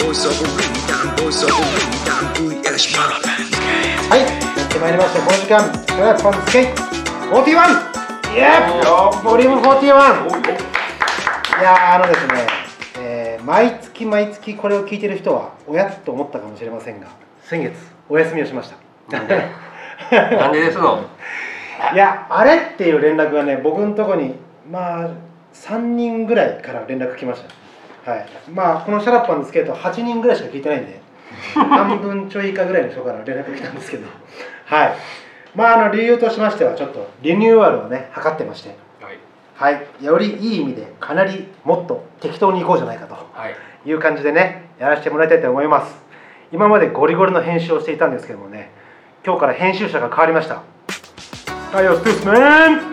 はい、やってまいりました。この時間、シャラッパンスケイ41。イエーボリューム41。いやですね、毎月毎月これを聞いてる人はおやっと思ったかもしれませんが、先月お休みをしました。 なんでですの？ いや、あれっていう連絡がね、僕のところにまあ3人ぐらいから連絡来ました。はい、まあこのシャラッパンのスケートは8人ぐらいしか聞いてないんで半分ちょい以下ぐらいの人から連絡来たんですけど、はい、まあ理由としましてはちょっとリニューアルをね図ってまして、はい、よりいい意味でかなりもっと適当にいこうじゃないかという感じでねやらせてもらいたいと思います。今までゴリゴリの編集をしていたんですけどもね、今日から編集者が変わりました。タイオストゥースメン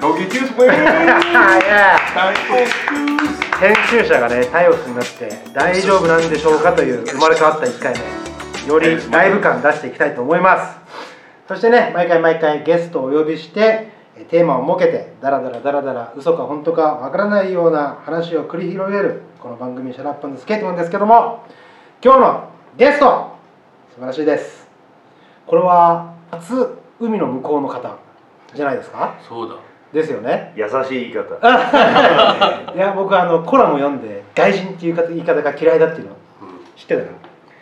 編集者がねタイオスになって大丈夫なんでしょうかという生まれ変わった1回目、よりライブ感出していきたいと思います。そしてね毎回ゲストをお呼びしてテーマを設けてダラダラ嘘か本当かわからないような話を繰り広げるこの番組シャラッパンのスケートなんですけども、今日のゲスト素晴らしいです。これは初海の向こうの方じゃないですか。 そうだですよね。 優しい言い方いや僕はコラム読んで外人っていう言い方が嫌いだっていうの知ってたの。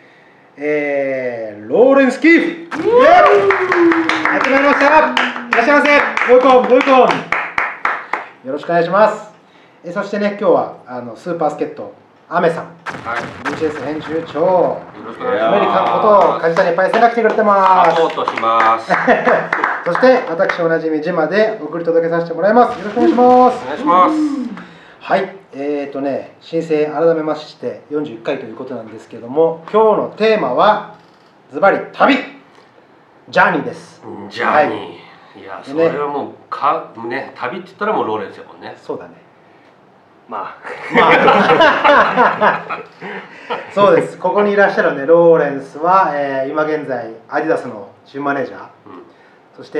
ローレンス・キーフやってまいりました。いらっしゃいませ。ウェルコムよろしくお願いします。そしてね今日はスーパースケットアメさん、BCS 編集長、アメリカンこと梶谷パイセンが来てくれてます。 サポートします。 そして私おなじみジマで送り届けさせてもらいます。よろしくお願いします。 お願いします。 はい、申請改めまして41回ということなんですけども、今日のテーマはズバリ旅ジャーニーです。 ジャーニー、いやそれはもう旅って言ったらもうローレンスやもんね。 そうだね。 まあそうです。ここにいらっしゃるねローレンスは、今現在アディダスのチームマネージャー、そして、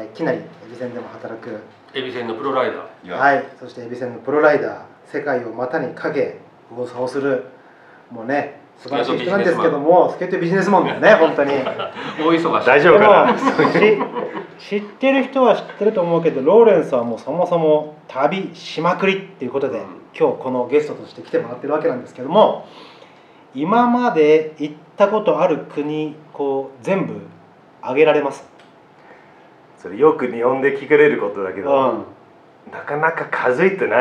きなりエビセンでも働くエビセンのプロライダー、 はい、そしてエビセンのプロライダー、世界を股にかけ右往左往するもうね素晴らしい人なんですけども、スケートビジネスマンだよね本当に大忙し。 大丈夫かな。 知ってる人は知ってると思うけど、ローレンスはもうそもそも旅しまくりっていうことで、今日このゲストとして来てもらってるわけなんですけども、今まで行ったことある国こう全部挙げられます？ それよく日本で聞かれることだけど、なかなか数えてない。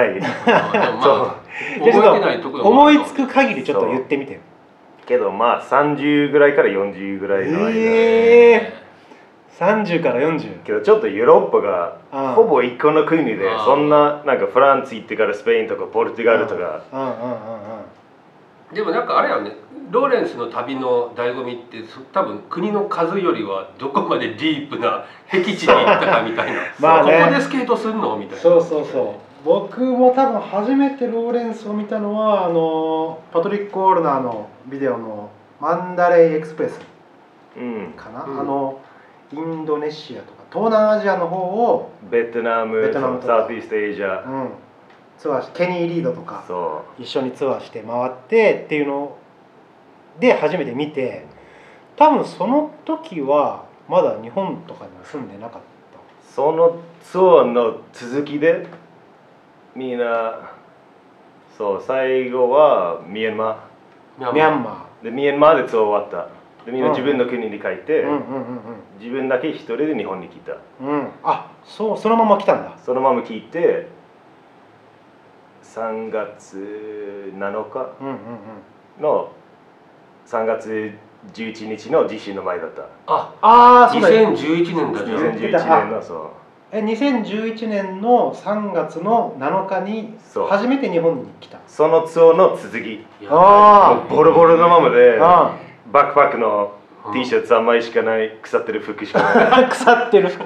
思いつく限りちょっと言ってみてよ。 けどまあ30ぐらいから40ぐらいの間、 30から40。 けどちょっとヨーロッパがほぼ一個の国で、そんななんかフランス行ってからスペインとかポルトガルとか。 でもなんかあれやね、ローレンスの旅の醍醐味って多分国の数よりはどこまでディープな僻地に行ったかみたいなまあ、ね、ここでスケートするのみたいな。 そう僕も多分初めてローレンスを見たのはパトリック・オールナーのビデオのマンダレイ・エクスプレスかな、インドネシアとか東南アジアの方をベトナムとかサウスイーストエイジア、 ツアーケニー・リードとか一緒にツアーして回ってっていうので初めて見て、多分その時はまだ日本とかには住んでなかった。 そのツアーの続きでみんな最後はミャンマーでミャンマーでツアー終わった。でみんな自分の国に帰って自分だけ一人で日本に来た。 そのまま来たんだ。 そのまま来て3月7日の3月11日の地震の前だった。 そうだ。2011年だ。 2011年の 2011年の3月の7日に初めて日本に来た。 そのツアーの続き。ボロボロのままでバックパックの T シャツ3枚しかない、腐ってる服しかない。 腐ってる服。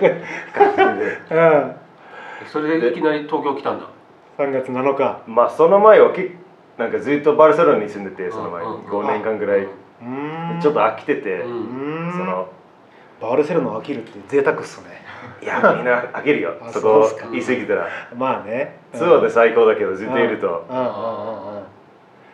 それでいきなり東京来たんだ。 3月7日。 まあその前はなんかずっとバルセロナに住んでて、その前に5年間ぐらいちょっと飽きてて、 バルセロナ飽きるって贅沢っすね。 いやみんな飽きるよ。そこ言い過ぎたら。 まあね。 ツアーで最高だけどずっといると。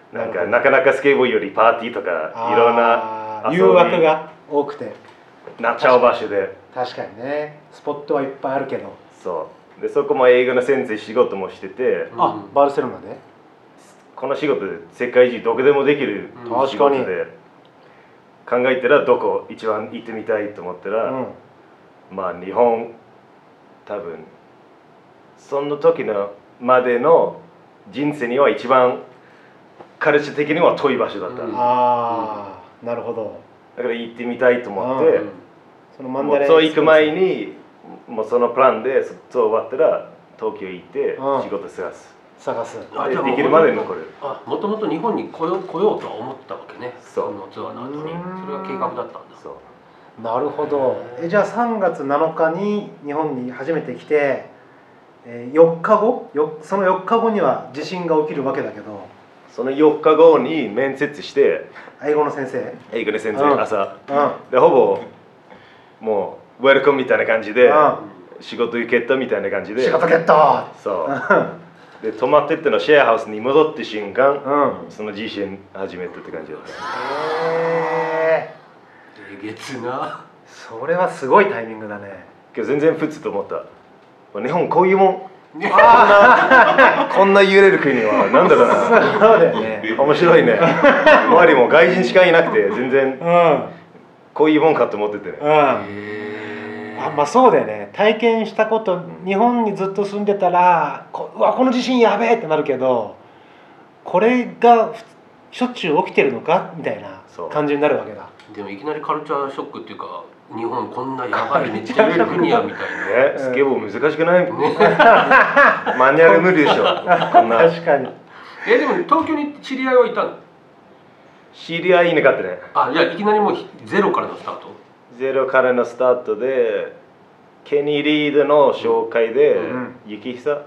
なんかなかなかスケボーよりパーティーとかいろんな誘惑が多くてなっちゃう場所で、 確かにね、スポットはいっぱいあるけど、 そうでそこも英語の先生仕事もしてて、 バルセロナでこの仕事で世界中どこでもできる仕事で、考えたらどこ一番行ってみたいと思ったら、まあ日本多分その時のまでの人生には一番カルチャー的には遠い場所だった。 ああ、なるほど。 だから行ってみたいと思って、 そのマンダレーそう行く前にもうそのプランでそう終わったら東京行って仕事探す。できるまで残る。 もともと日本に来ようとは思ったわけね。そのツアーの後にそれが計画だったんだ。 なるほど。じゃあ3月7日に日本に初めて来て、4日後、その4日後には地震が起きるわけだけど、 その4日後に面接して、 英語の先生朝、でほぼもうウェルカムみたいな感じで、仕事受けたみたいな感じで、 仕事ゲット。 そうで泊まってってのシェアハウスに戻って瞬間、その地震始めたって感じだった。 えげつな。 それはすごいタイミングだね。 けど全然普通と思った。日本こういうもん。こんな揺れる国はなんだろうな。 そうだよね。 面白いね。周りも外人しかいなくて全然こういうもんかと思っててね。 まあそうだよね。体験したこと、日本にずっと住んでたらうわこの地震やべえってなるけど、これがしょっちゅう起きてるのかみたいな感じになるわけだ。 でもいきなりカルチャーショックっていうか、日本こんなやばいめっちゃ揺れる国やみたいな。 スケボー難しくない？マニュアル無理でしょ。こんな。 確かに。 でも東京に知り合いはいたの？ 知り合いいなかったね。 じゃあいきなりもうゼロからのスタート？ ゼロからのスタートで、ケニー・リードの紹介で、ゆきひさ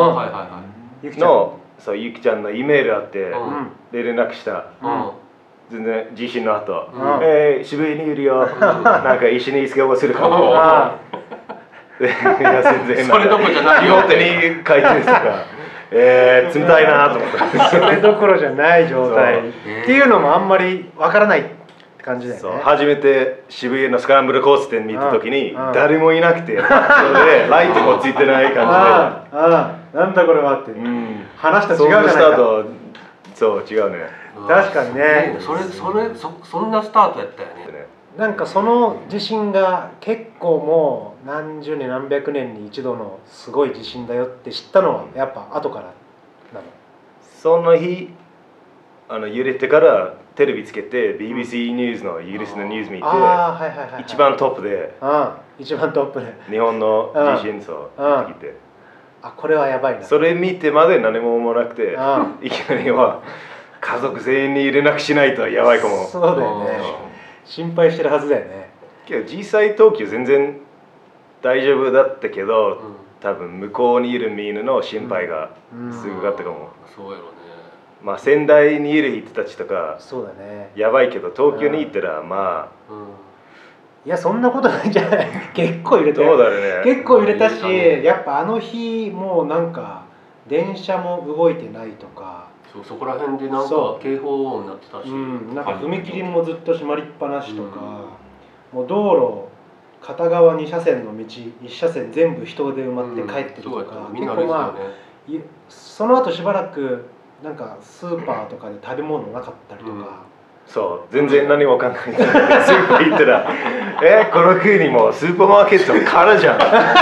の、そうゆきちゃんのイメールあって、で連絡した。全然地震の後、渋谷にいるよ、なんか一緒にスケボーするかも。いや全然それどころじゃないよ。手に書いてるとか、冷たいなと思った。 それどころじゃない状態っていうのもあんまりわからないって感じだよね。 初めて渋谷のスクランブル交差点見た時に誰もいなくて、ライトもついてない感じで、 なんだこれはって話と違うじゃないか。 そう違うね。 確かにね。 そんなスタートやったよね。 なんかその地震が結構もう何十年何百年に一度のすごい地震だよって知ったのはやっぱ後からなの？ その日揺れてからテレビつけて BBC ニュースのイギリスのニュース見て、一番トップで日本の地震そうってきて、 これはやばいな。 それ見てまで何も思わなくて、いきなりは家族全員に連絡しないとやばいかも。 そうだよね。心配してるはずだよね。 けど実際東京全然大丈夫だったけど、多分向こうにいるみんなの心配がすごかったかも。 そうやろね。 まあ仙台にいる人たちとかそうだね。 やばいけど東京に行ったらまあ、 いやそんなことないんじゃない？結構揺れた。 そうだよね。 結構揺れたし、やっぱあの日もうなんか電車も動いてないとか。 そこら辺でなんか警報音になってたし、 なんか踏切もずっと閉まりっぱなしとか、もう道路片側2車線の道1車線全部人で埋まって帰ってるとか、結構まあその後しばらくなんかスーパーとかで食べ物なかったりとか、 そう全然何も考えない。スーパー行ったらこの国もスーパーマーケットからじゃん。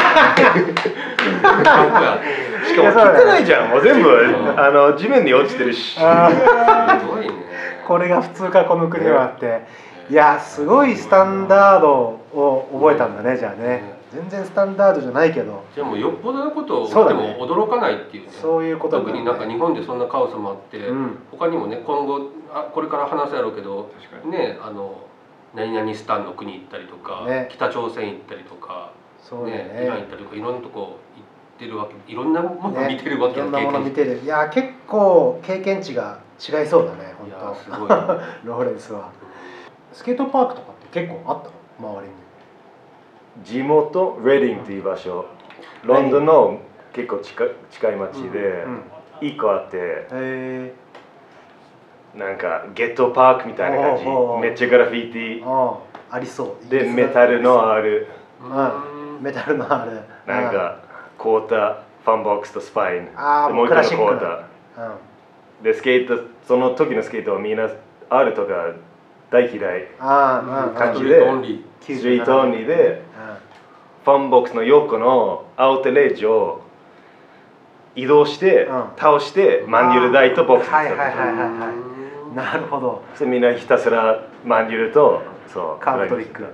しかも汚いじゃん。もう全部地面に落ちてるし。 これが普通かこの国はって。いやすごいスタンダードを覚えたんだね。じゃあね。全然スタンダードじゃないけど。 じゃあもうよっぽどのことをでも驚かないっていうね。 そういうこと。 特になんか日本でそんなカオスもあって、他にもね今後これから話すやろうけどね何々スタンの国行ったりとか、北朝鮮行ったりとか、ねイラン行ったりとかいろんなとこいるわけ、いろんなもの見てるわけいろんなもの見てる。いや結構経験値が違いそうだね。本当すごいローレンスは。スケートパークとかって結構あったの？周りに。 地元レディングっていう場所、ロンドンの結構近い町で1個あって、 なんかゲットパークみたいな感じ、めっちゃグラフィティありそうでメタルのある、 メタルのあるなんかクォーター、ファンボックスとスパイン、 もう一個のクォーターでスケート、その時のスケートはみんな R とか大嫌い感じでストリートオンリーでファンボックスの横のアウトレッジを移動して倒してマンデュル台とボックスに使う。なるほど。 そしてみんなひたすらマンデュルとカーブトリック。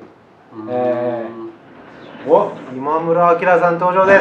お、今村明さん登場です。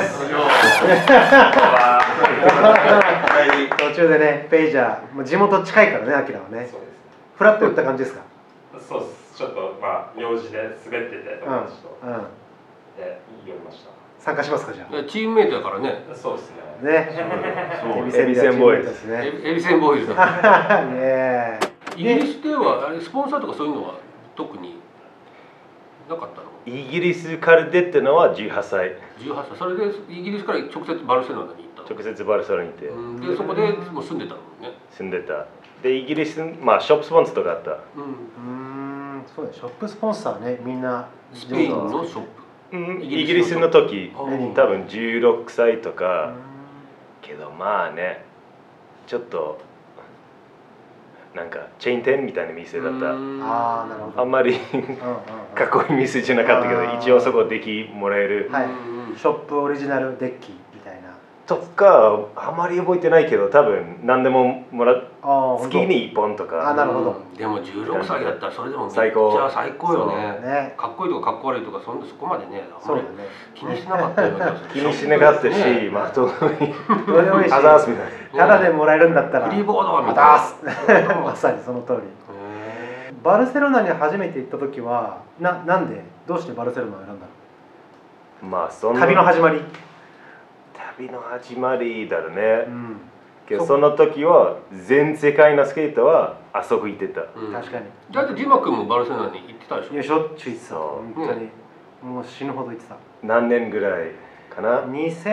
途中でね、ペイジャー、もう地元近いからね、明はね。フラッと言った感じですか。 そうです。ちょっとまあ用事で滑ってて友達とで読みました。 参加しますかじゃあ。 チームメイトだからね。 そうですね。 エビセンボーイズですね。 エビセンボーイズだ。イギリスではあれスポンサーとかそういうのは特になかったの？ イギリスから出たのは18歳。 18歳。それでイギリスから直接バルセロナに行ったの？ 直接バルセロナに行って。 でそこでもう住んでたのね。 住んでた。でイギリスまあショップスポンサーとかあった。 そうね、ショップスポンサーね、みんなスペインのショップ。 イギリスの時、多分16歳とか。けどまあね、ちょっとなんかチェーン店みたいな店だった。 なるほど。 あんまりかっこいい店じゃなかったけど、一応そこできもらえる。 ショップオリジナルデッキみたいな。 とかあまり覚えてないけど、多分何でももら月に1本とか。 なるほど。 でも16歳だったらそれでもめっち最高よね。かっこいいとかかっこ悪いとかそこまでね、あんまり気にしなかったよね。 気にしなかったし、まあどうでもいいし、アザースみたいな。ただでもらえるんだったら。 フリーボードみたいな。 まさにその通り。バルセロナに初めて行った時はなんでどうしてバルセロナを選んだの？ まあその旅の始まり。 旅の始まりだろうね。けどその時は全世界のスケートはあそこ行ってた。 確かに。 だってジマ君もバルセロナに行ってたでしょ？ いやしょっちゅう行ってた。本当にもう死ぬほど行ってた。 何年ぐらいかな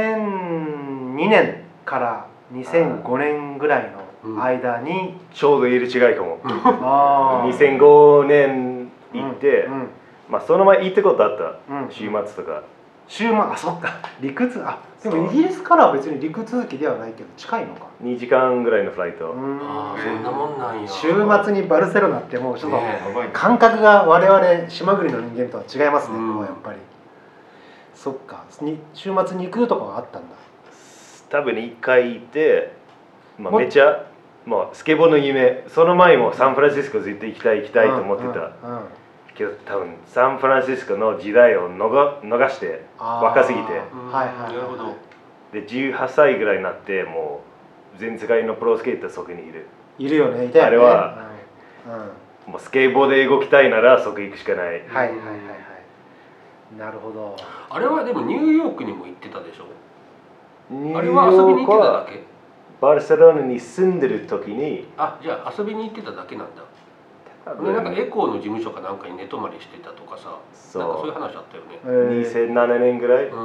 ？2002年から2005年ぐらいの間にちょうど入れ違いかも。2005年行って、まあその前行ったことあった。週末とか。 そっか、陸続でもイギリスからは別に陸続きではないけど近いのか。 2時間ぐらいのフライト。 そんなもんなんや。 週末にバルセロナってもうちょっと感覚が我々島国の人間とは違いますね、やっぱり。そっか、週末に行くとかがあったんだ。 多分1回行って、まあ、めっちゃもうスケボーの夢、その前もサンフランシスコ絶対行きたいと思ってた。けど多分サンフランシスコの時代を逃して若すぎて、で18歳ぐらいになってもう全世界のプロスケーターそこにいるよね。あれはもうスケボーで動きたいならそこ行くしかない。 なるほど。 あれはでもニューヨークにも行ってたでしょ？あれは遊びに行ってただけ？ バルセロナに住んでる時に。 じゃあ遊びに行ってただけなんだ。なんかエコーの事務所かなんかに寝泊まりしてたとかさ、なんかそういう話あったよね。 2007年ぐらい。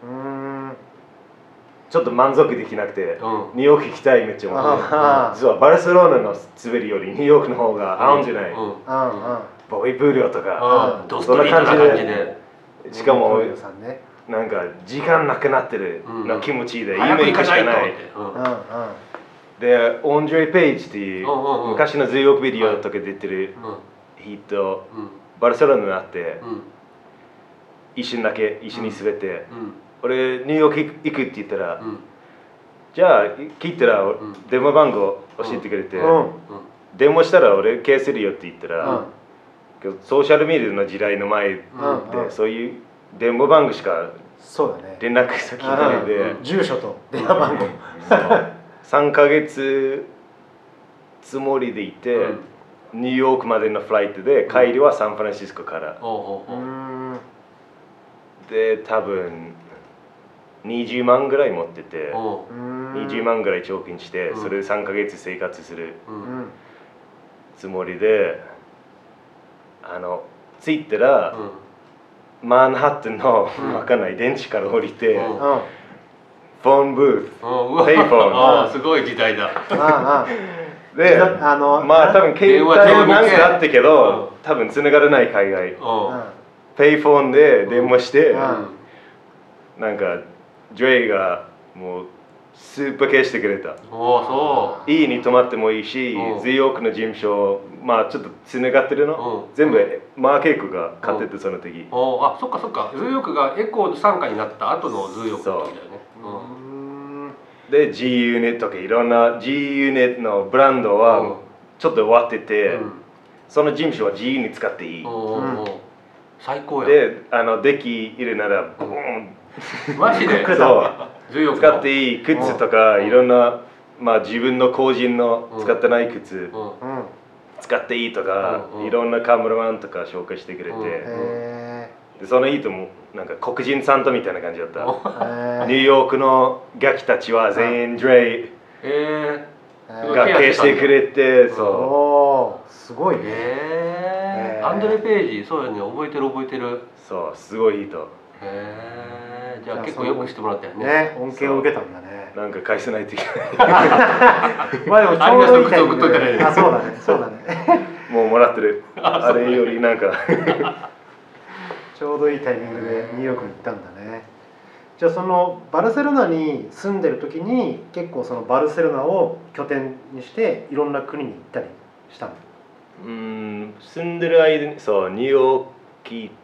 ちょっと満足できなくて、ニューヨーク行きたいめっちゃ思って。実はバルセロナの滑りよりニューヨークの方が合うんじゃない。ボビー・プーリョとか、そんな感じで。しかもなんか時間なくなってるの気持ちいいで、今行くしかない。で、オンドレ・ペイジっていう昔のズーヨークビデオとか出てる人、バルセロナになって一瞬だけ一緒に滑って、俺ニューヨーク行くって言ったら、じゃあ聞いたら電話番号教えてくれて、電話したら俺消せるよって言ったら、ソーシャルメディアの時代の前でそういう電話番号しか連絡先ないで、 住所と電話番号 3ヶ月つもりでいて、ニューヨークまでのフライトで帰りはサンフランシスコから。で、多分20万ぐらい持ってて、20万ぐらい貯金して、それで3ヶ月生活するつもりで、着いたら、マンハッタンのわかんない電池から降りて、フォンブース、ペイフォン、 すごい時代だ。 でまあ多分携帯なんかあったけど多分繋がらない海外ペイフォンで電話してなんかジョイがもうスーパー系してくれた。家に泊まってもいいし、ズイオークの事務所、まあちょっとつながってるの、全部マーケークが買っててその時。 あ、そっかそっか。ズイオークがエコー傘下になった後のズイオークだよね。 で G ユニットとかいろんな G ユニットのブランドはちょっと終わってて、その事務所は自由に使っていい。 最高や。 で、デッキ入れならボーン。 マジで？ そう使っていい靴とかいろんなまあ自分の個人の使ってない靴使っていいとかいろんなカメラマンとか紹介してくれてでそのいいともなんか黒人サンタみたいな感じだった。ニューヨークのガキたちは全員ドレイが消してくれてそうすごいね。 アンドレ・ページそうよね覚えてる。 そうすごいいいと。 じゃあ結構よくしてもらったよね。 恩恵を受けたんだね。 なんか返せないといけない。 まあでもちょうどいいタイミングで。 あ、そうだね、そうだね。 もうもらってる。あれよりなんかちょうどいいタイミングでニューヨークに行ったんだね。じゃあそのバルセロナに住んでる時に結構そのバルセロナを拠点にしていろんな国に行ったりしたの？ 住んでる間にそうニューヨーク行って。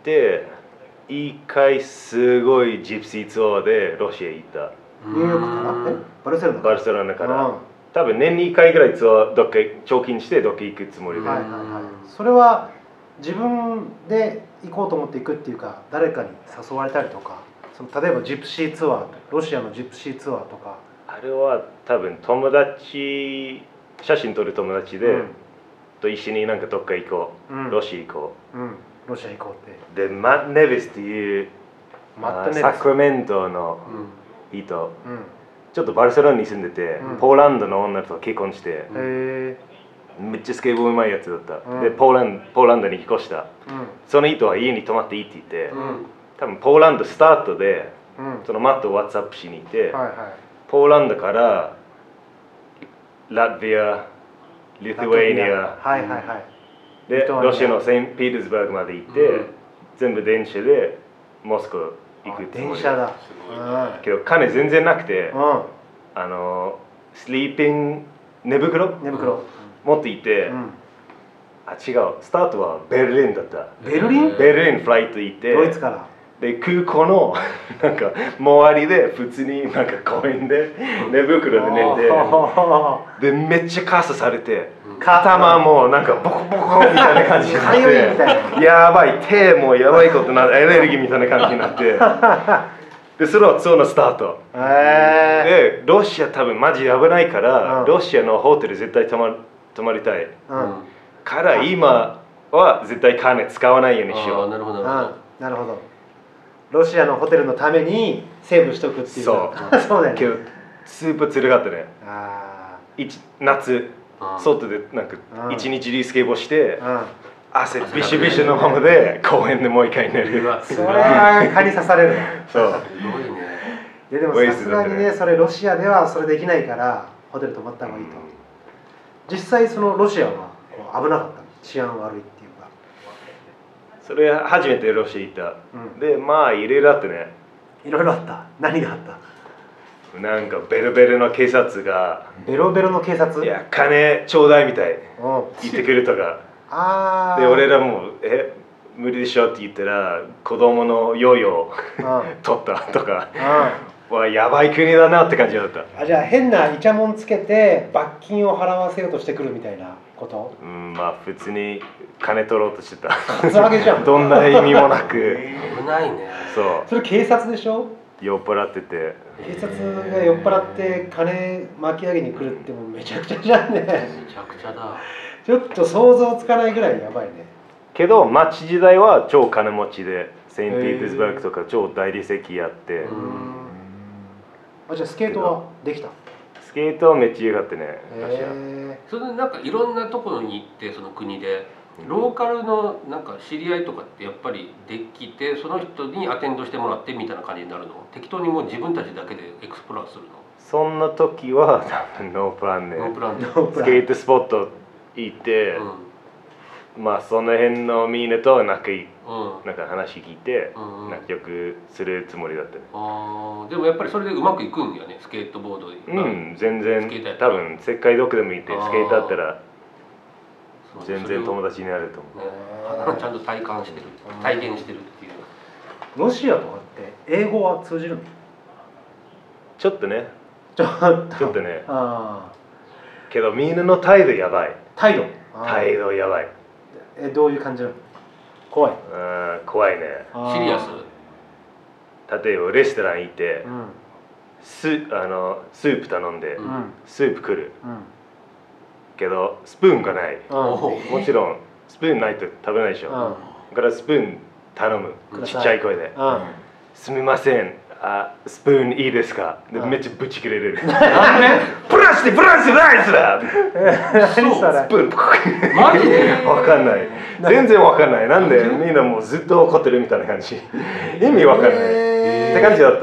一回すごいジプシーツアーでロシア行った。 ニューヨークからバルセロナから？ バルセロナから。多分年に1回ぐらいツアーどっか長期にしてどっか行くつもりで。 それは自分で行こうと思って行くっていうか誰かに誘われたりとかその例えばジプシーツアーロシアのジプシーツアーとか。 あれは多分友達写真撮る友達で、と一緒になんかどっか行こう、ロシア行こう。 ロシア行こうって。 でマット・ネビスっていうサクラメントの人、ちょっとバルセロナに住んでて、ポーランドの女と結婚して、めっちゃスケボーうまいやつだった、でポーランドに引っ越した、その人は家に泊まっていいって言って、多分ポーランドスタートで、そのマットを WhatsApp しに行って、ポーランドからラトビア、リトアニア、でロシアのセントピーターズバーグまで行って、全部電車でモスク行くつもり。 電車だ。 けど金全然なくて、スリーピング寝袋持っていて、あ違うスタートはベルリンだった。ベルリンフライト行ってドイツからで空港のなんか周りで普通になんか公園で寝袋で寝てでめっちゃ傘されて頭もなんかボコボコみたいな感じになってやばい手もやばいことなエネルギーみたいな感じになってでそれはそのスタートでロシア多分マジ危ないからロシアのホテル絶対泊まりたいから今は絶対金使わないようにしよう。 なるほどなるほど。ロシアのホテルのためにセーブしとくっていう。そうだよね。 スーパーつるがってね。夏外でなんか一日でスケボーして汗ビシビシのままで公園でもう一回寝る。 それは蚊に刺される。 そう。 すごいね。 でもさすがにねそれロシアではそれできないからホテル泊まった方がいいと。実際そのロシアは危なかった。治安悪いっていうか。 それ初めてロシア行った、でまあいろいろあってね。 いろいろあった。何があった？ なんかベロベロの警察がベロベロの警察？ いや金ちょうだいみたい言ってくるとかで俺らも無理でしょって言ったら子供のヨーヨー取ったとかわやばい国だなって感じだった。 じゃあ変なイチャモンつけて罰金を払わせようとしてくるみたいなこと？ まあ普通に金取ろうとしてた。 そわけじゃん。 どんな意味もなく。 危ないね。 それ警察でしょ？ 酔っ払ってて。 警察が酔っ払って金巻き上げに来るってもうめちゃくちゃじゃんね。 めちゃくちゃだ。 ちょっと想像つかないぐらいやばいね。 けど町時代は超金持ちでセントピーターズバーグとか超大理石やって。 じゃあスケートはできた？ スケートはめっちゃ良かったね。 それでなんかいろんなところに行ってその国でローカルのなんか知り合いとかってやっぱりできて、その人にアテンドしてもらってみたいな感じになるの？適当にもう自分たちだけでエクスプローラーするの？ そんな時は多分ノープランで、 ノープランでスケートスポット行って、まあその辺のみんなとなんか話聞いて、仲良くするつもりだったね。 でもやっぱりそれでうまくいくんだよね、スケートボードで。全然多分世界どこでもいてスケートだったら全然友達になると思う。 ちゃんと体感してる、体現してるっていう。 ロシアとかって英語は通じるの？ ちょっとね。 ちょっとね。けどみんなの態度やばい。態度やばい。 どういう感じなの？怖い。 怖いね。 シリアス？ 例えばレストラン行って、スープ頼んで、スープ来る。けどスプーンがない。もちろんスプーンないと食べないでしょ。だからスプーン頼む。ちっちゃい声で。すみません。スプーンいいですか？でめっちゃブチ切れる。なんで？ブラシライスだ！ 何それ？ スプーン。 マジで？ わかんない。全然わかんない。なんでみんなもうずっと怒ってるみたいな感じ。意味わかんない。って感じだった。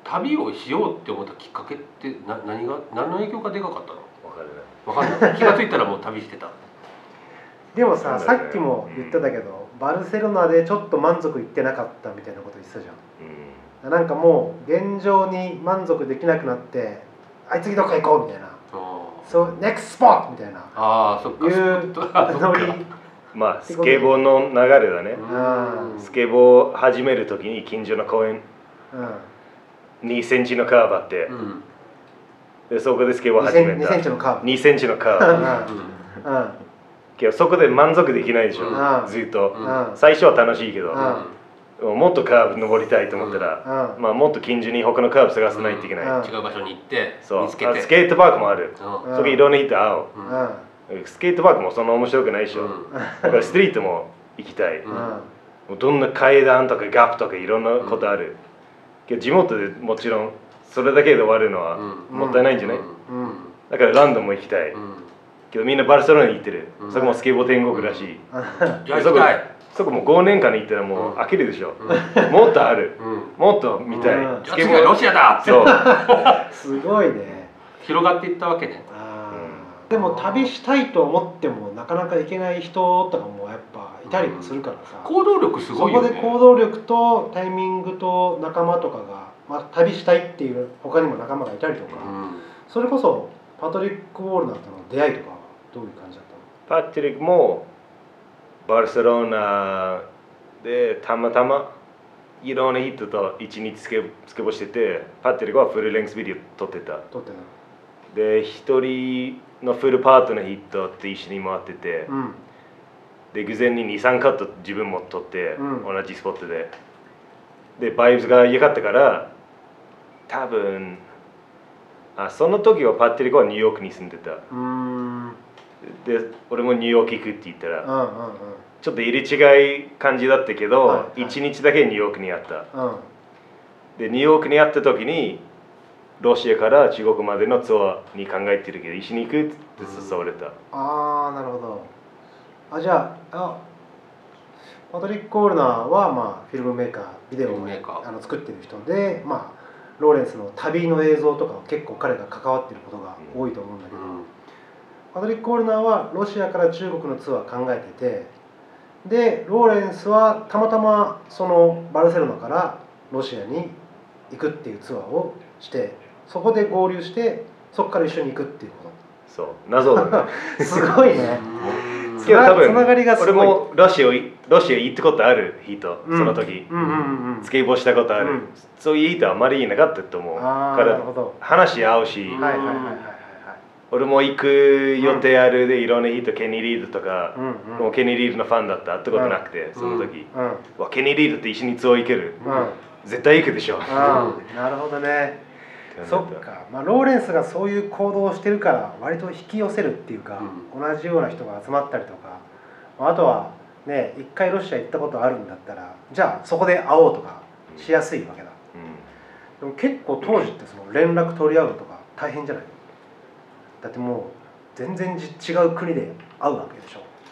旅をしようって思ったきっかけって何の影響がでかかったの？わかんない。気がついたらもう旅してた。 でもさっきも言ってたけど、バルセロナでちょっと満足いってなかったみたいなこと言ってたじゃん。なんかもう現状に満足できなくなって、次どっか行こうみたいな。そう、ネクストスポットみたいな。 そっか。 いうノリ。 まあスケボーの流れだね。スケボー始めるときに近所の公園、2センチのカーブあって、でそこでスケボー始めた。2センチのカーブ。2センチのカーブ。けどそこで満足できないでしょ。ずっと。最初は楽しいけど。もっとカーブ登りたいと思ったら、もっと近所に他のカーブ探さないといけない。 違う場所に行って見つけて。 スケートパークもある。そこいろんな人会う。スケートパークもそんな面白くないでしょ。だからストリートも行きたい。どんな階段とかガップとかいろんなことある。けど地元でもちろんそれだけで終わるのはもったいないんじゃない？だからランドンも行きたい。けどみんなバルセロナに行ってる。そこもスケボー天国らしい。 じゃあ行きたい。 そこも5年間行ったらもう飽きるでしょ。もっとある。もっと見たい。 スケボーロシアだ。 そう。 すごいね。 広がっていったわけね。 でも旅したいと思ってもなかなか行けない人とかもやっぱいたりもするからさ。 行動力すごいよね。 そこで行動力とタイミングと仲間とかが、旅したいっていう他にも仲間がいたりとか、それこそパトリック・ウォールナーとの出会いとかはどういう感じだったの？ パトリックもバルセロナでたまたまいろんな人と一日スケボーしてて、パトリックはフルレングスビデオ撮ってた。で一人のフルパートの人と一緒に回ってて、で偶然に 2,3 カット自分も撮って、同じスポットでバイブスが良かったから多分その時はパトリックはニューヨークに住んでた。で俺もニューヨーク行くって言ったら、ちょっと入れ違い感じだったけど、1日だけニューヨークにあった。でニューヨークにあった時にロシアから中国までのツアーに考えてるけど一緒に行くって誘われた。 なるほど。じゃあパトリック・オールナーはフィルムメーカー、ビデオを作ってる人で、ローレンスの旅の映像とかを結構彼が関わってることが多いと思うんだけど、パトリック・オールナーはロシアから中国のツアー考えてて、でローレンスはたまたまそのバルセロナからロシアに行くっていうツアーをして、そこで合流してそこから一緒に行くっていうこと。 そう謎だね。 すごいね。 つながりがすごい。俺もロシア行ったことある人、その時スケボーしたことある、そういう人はあまりいなかったと思うから話合うし、俺も行く予定あるでいろんな人、ケニー・リードとか、もうケニー・リードのファンだった、会ったことなくて、その時ケニー・リードって一緒にツアー行ける、絶対行くでしょ。 なるほどね。そっか、ローレンスがそういう行動をしてるから割と引き寄せるっていうか、同じような人が集まったりとか、あとはね、一回ロシア行ったことあるんだったらじゃあそこで会おうとかしやすいわけだ。でも結構当時ってその連絡取り合うのとか大変じゃない？だってもう全然違う国で会うわけでしょ。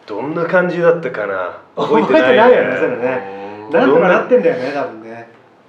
どんな感じだったかな。 覚えてないよね、それね。なんとかなってんだよね、多分ね。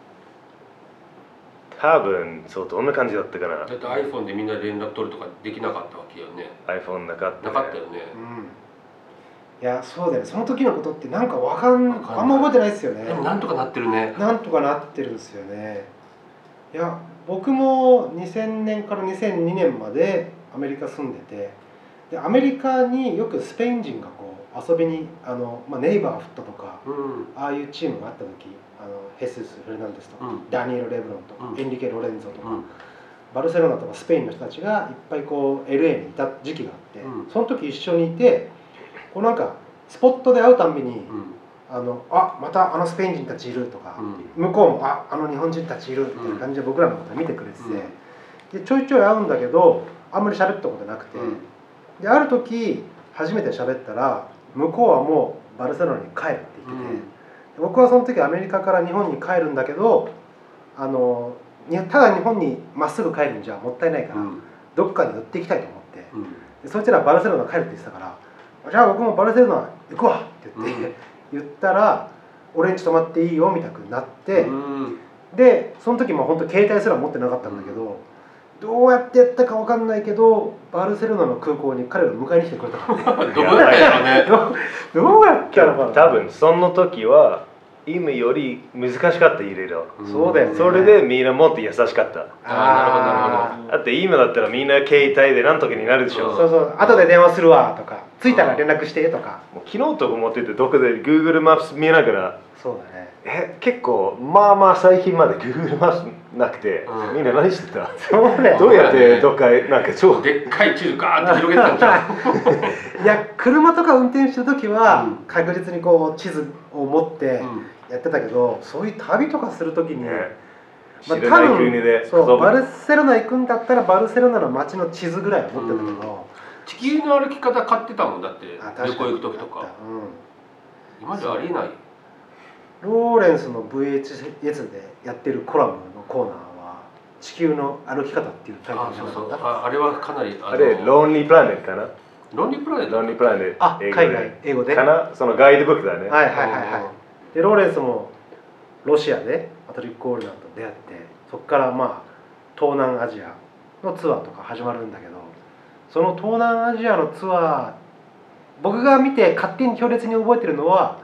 多分そうどんな感じだったかな。 だって iPhone でみんな連絡取るとかできなかったわけよね。 iPhone なかった、 ね、なかったよね。 いや、そうだよね。その時のことってなんかあんま覚えてないですよね。 でもなんとかなってるね。 なんとかなってるんですよね。いや、僕も2000年から2002年までアメリカ住んでて、でアメリカによくスペイン人がこう遊びにネイバーフットとか、ああいうチームがあった時、ヘスス・フェルナンデスとか、ダニエル・レブロンとか、エンリケ・ロレンゾとか、バルセロナとかスペインの人たちがいっぱいこう LA にいた時期があって、その時一緒にいて、こうなんかスポットで会うたんびに、またスペイン人たちいるとか、向こうも日本人たちいるみたいな感じで僕らのことを見てくれてて、でちょいちょい会うんだけどあんまり喋ったことなくて、である時初めて喋ったら向こうはもうバルセロナに帰るって言ってて、僕はその時アメリカから日本に帰るんだけど、ただ日本にまっすぐ帰るんじゃもったいないから、どっかに寄っていきたいと思って、でそいつらバルセロナ帰るって言ってたから、じゃあ僕もバルセロナ行くわって言ったら、俺んち泊まっていいよみたいになって、でその時も本当携帯すら持ってなかったんだけど、どうやってやったか分かんないけどバルセロナの空港に彼が迎えに来てくれたからね。 どうやったのね。 どうやったのかな。 多分その時は今より難しかったいろいろ。 そうだよね。 それでみんなもっと優しかった。 なるほどなるほど。 だって今だったらみんな携帯で何とかになるでしょ。 そうそう、後で電話するわとか、着いたら連絡してとか。 もう昨日とか持っててどこで Google マップ見ながら。 そうだね。 結構まあ最近まで Google マップなくて、みんな何してた？ そうだよ。 どうやってどっかなんか超でっかい地図ガーッと広げてたんじゃん。 いや、車とか運転してる時は確実にこう地図を持ってやってたけど、そういう旅とかする時に、 知らない国でそうバルセロナ行くんだったらバルセロナの街の地図ぐらいは持ってたけど、 地球の歩き方買ってたもんだって、旅行行く時とか。今じゃありえない。 ローレンスの VHS でやってるコラムのコーナーは地球の歩き方っていうタイトルじゃなかった？ あれはかなりあれロンリープラネットかな。 ロンリープラネット。 ロンリープラネット。 海外英語でかな。そのガイドブックだね。 はいはいはいはい。でローレンスもロシアでパトリック・オールナーと出会って、そこから東南アジアのツアーとか始まるんだけど、その東南アジアのツアー、僕が見て勝手に強烈に覚えてるのは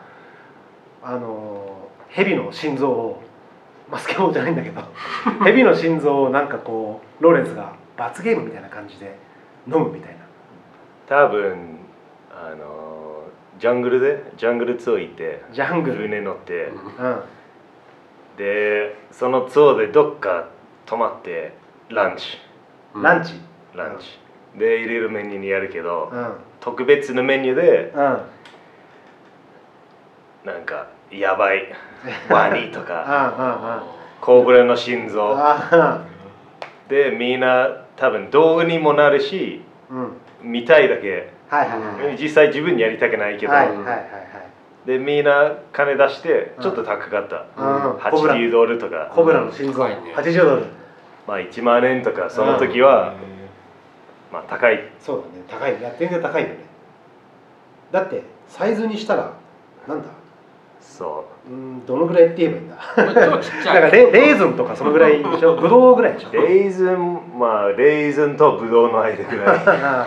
蛇の心臓を、スケボーじゃないんだけど蛇の心臓をなんかこうローレンスが罰ゲームみたいな感じで飲むみたいな。 多分ジャングルツアー行って、 ジャングル船乗って、でそのツアーでどっか泊まってランチでいろいろメニューにやるけど、特別なメニューで、なんかやばいワニとかコブラの心臓で、みんな多分道具にもなるし、見たいだけ、実際自分にやりたくないけど、でみんな金出してちょっと高かった、80ドルとか。 コブラの心臓80ドル、 1万円とか、その時は高い。 そうだね、高い。全然高いよね。だってサイズにしたらなんだ、どのぐらいって言えばいいんだ。なんかレーズンとかそのぐらいでしょ。ブドウぐらいでしょ。 レーズンとブドウの間ぐらい。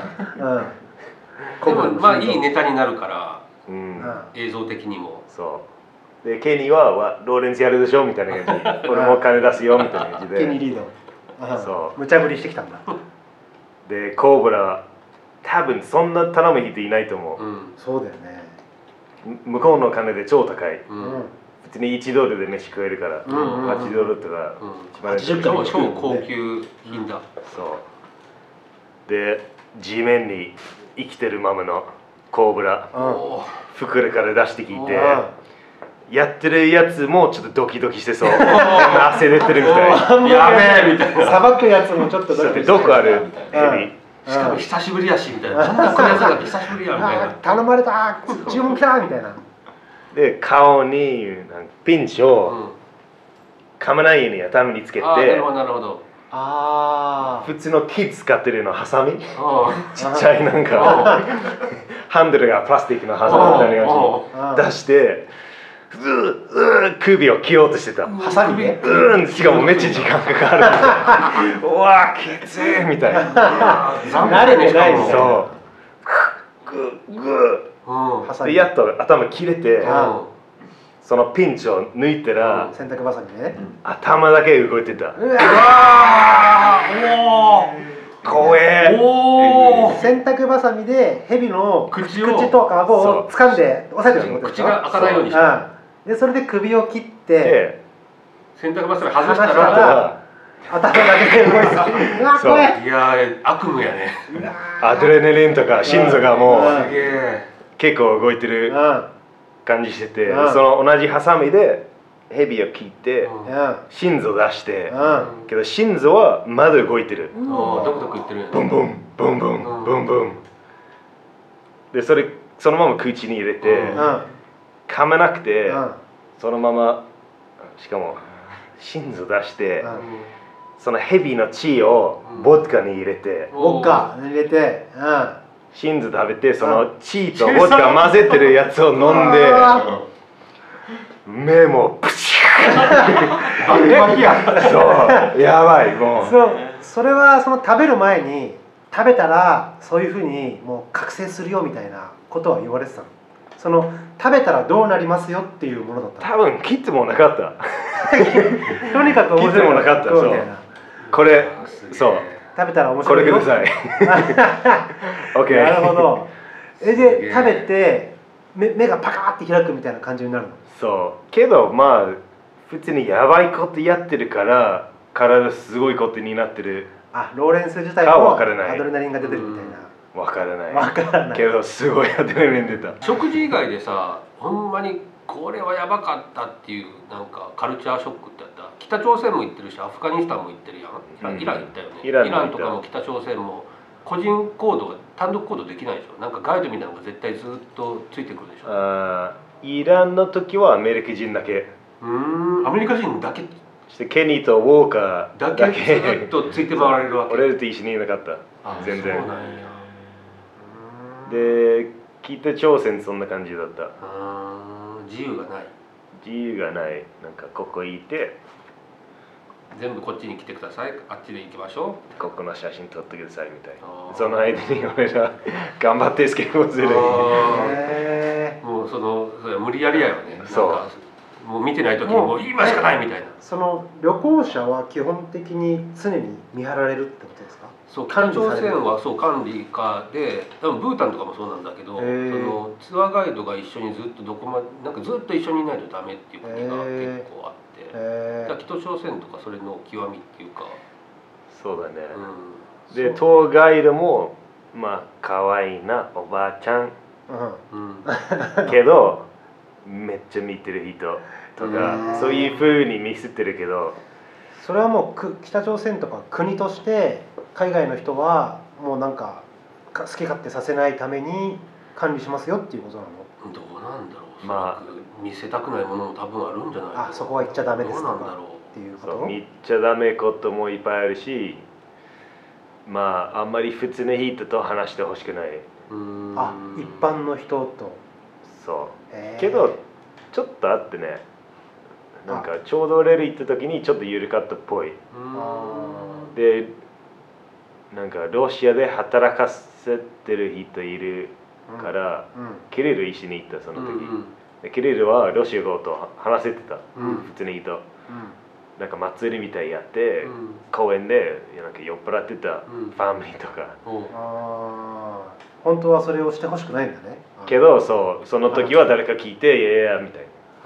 でもいいネタになるから、映像的にも。 そうでケニーはローレンスやるでしょみたいな感じで、俺も金出すよみたいな感じで。 ケニーリード。そう無茶ぶりしてきたんだ。 でコブラ多分そんな頼む人いないと思う。 そうだよね。 向こうの金で超高い。別に1ドルで飯食えるから、8ドルとか 80 から超高級品だ。 そうで地面に生きてるままのコブラ、袋から出してきて、やってるやつもちょっとドキドキしてそう。汗出てるみたい。 やべえみたいな。 さばくやつもちょっとドキドキしてどこあるヘビ。 しかも久しぶりやしみたいな。こんなこれやつだって久しぶりやみたいな。 頼まれた、注文来たみたいな。 で顔にピンチを噛まないように頭につけて、 なるほどなるほど。 普通の木使ってるのハサミ、ちっちゃいなんかハンドルがプラスチックのハサミみたいな感じ出して首を切ろうとしてた。 ハサミでしかもめっちゃ時間かかるうわきついみたいな慣れてないですよ。でやっと頭切れてそのピンチを抜いたら洗濯バサミね頭だけ動いてた。 うわ怖え。 洗濯バサミでヘビの口とか顎を掴んで押さえてるってことでしょ。 口が開かないようにしてでそれで首を切って洗濯バサミ外したら頭だけで動いてた。うわ怖い。 いや悪夢やね。 アドレナリンとか心臓がもう結構動いてる感じしてて、その同じハサミでヘビを切って心臓出してけど心臓はまだ動いてる。 ドクドクいってる。 ブンブンブンブンブンブンでそのまま口に入れて噛めなくてそのまましかも心臓出してそのヘビの血をボッカに入れて心臓食べてその血とボッカ混ぜてるやつを飲んで目もプシュッそうやばいもうそれはその食べる前に食べたらそういうふうにもう覚醒するよみたいなことは言われてたの。その食べたらどうなりますよっていうものだった。 多分切ってもなかったとにかく面白い切ってもなかった。そうこれそう食べたら面白いよこれくださいOK なるほど。で食べて目がパカーって開くみたいな感じになるの。 そうけどまあ普通にやばいことやってるから体すごいことになってる。 ローレンス自体もアドレナリンが出てるみたいな。 わからないけどすごいアドレナリン出た。 食事以外でさほんまにこれはやばかったっていうなんかカルチャーショックってあった。北朝鮮も行ってるしアフガニスタンも行ってるやん。イラン行ったよね。イランとかも北朝鮮も個人行動が単独行動できないでしょ。なんかガイドみたいなのが絶対ずっとついてくるでしょ。 イランの時はアメリカ人だけ。 アメリカ人だけしてケニーとウォーカーだけずっとついて回られるわけ。 俺らと一緒にいなかった全然。 そうなんや。 で北朝鮮そんな感じだった。 自由がない。 なんかここいて全部こっちに来てください、あっちで行きましょう、 ここの写真撮ってくださいみたいな。その間に俺ら頑張ってスケボーする。 もうそれ無理やりやよね。そうもう見てない時にもう今しかないみたいな。 その旅行者は基本的に常に見張られるってことですか。 そう北朝鮮はそう管理下で、多分ブータンとかもそうなんだけど、そのツアーガイドが一緒にずっとどこまでなんかずっと一緒にいないとダメっていう国が結構あって、北朝鮮とかそれの極みっていうか。 そうだね。でツアーガイドもまあ可愛いなおばあちゃんけどめっちゃ見てる人とかそういう風に見せてるけど、 それはもう北朝鮮とか国として海外の人はもうなんか好き勝手させないために管理しますよっていうことなの。 どうなんだろう。まあ見せたくないものも多分あるんじゃない。 そこは言っちゃダメですとかっていうこと。 見っちゃダメこともいっぱいあるし、まああんまり普通の人と話してほしくない。 一般の人と。 そうけどちょっとあってね、なんかちょうど俺ら行った時にちょっと緩かったっぽい。でなんかロシアで働かせてる人いるから、キリル一緒に行ったその時、キリルはロシア語と話せてた、普通に人、なんか祭りみたいやって、公園でなんか酔っ払ってたファミリーとか、 本当はそれをしてほしくないんだね。 けどその時は誰か聞いていやみたい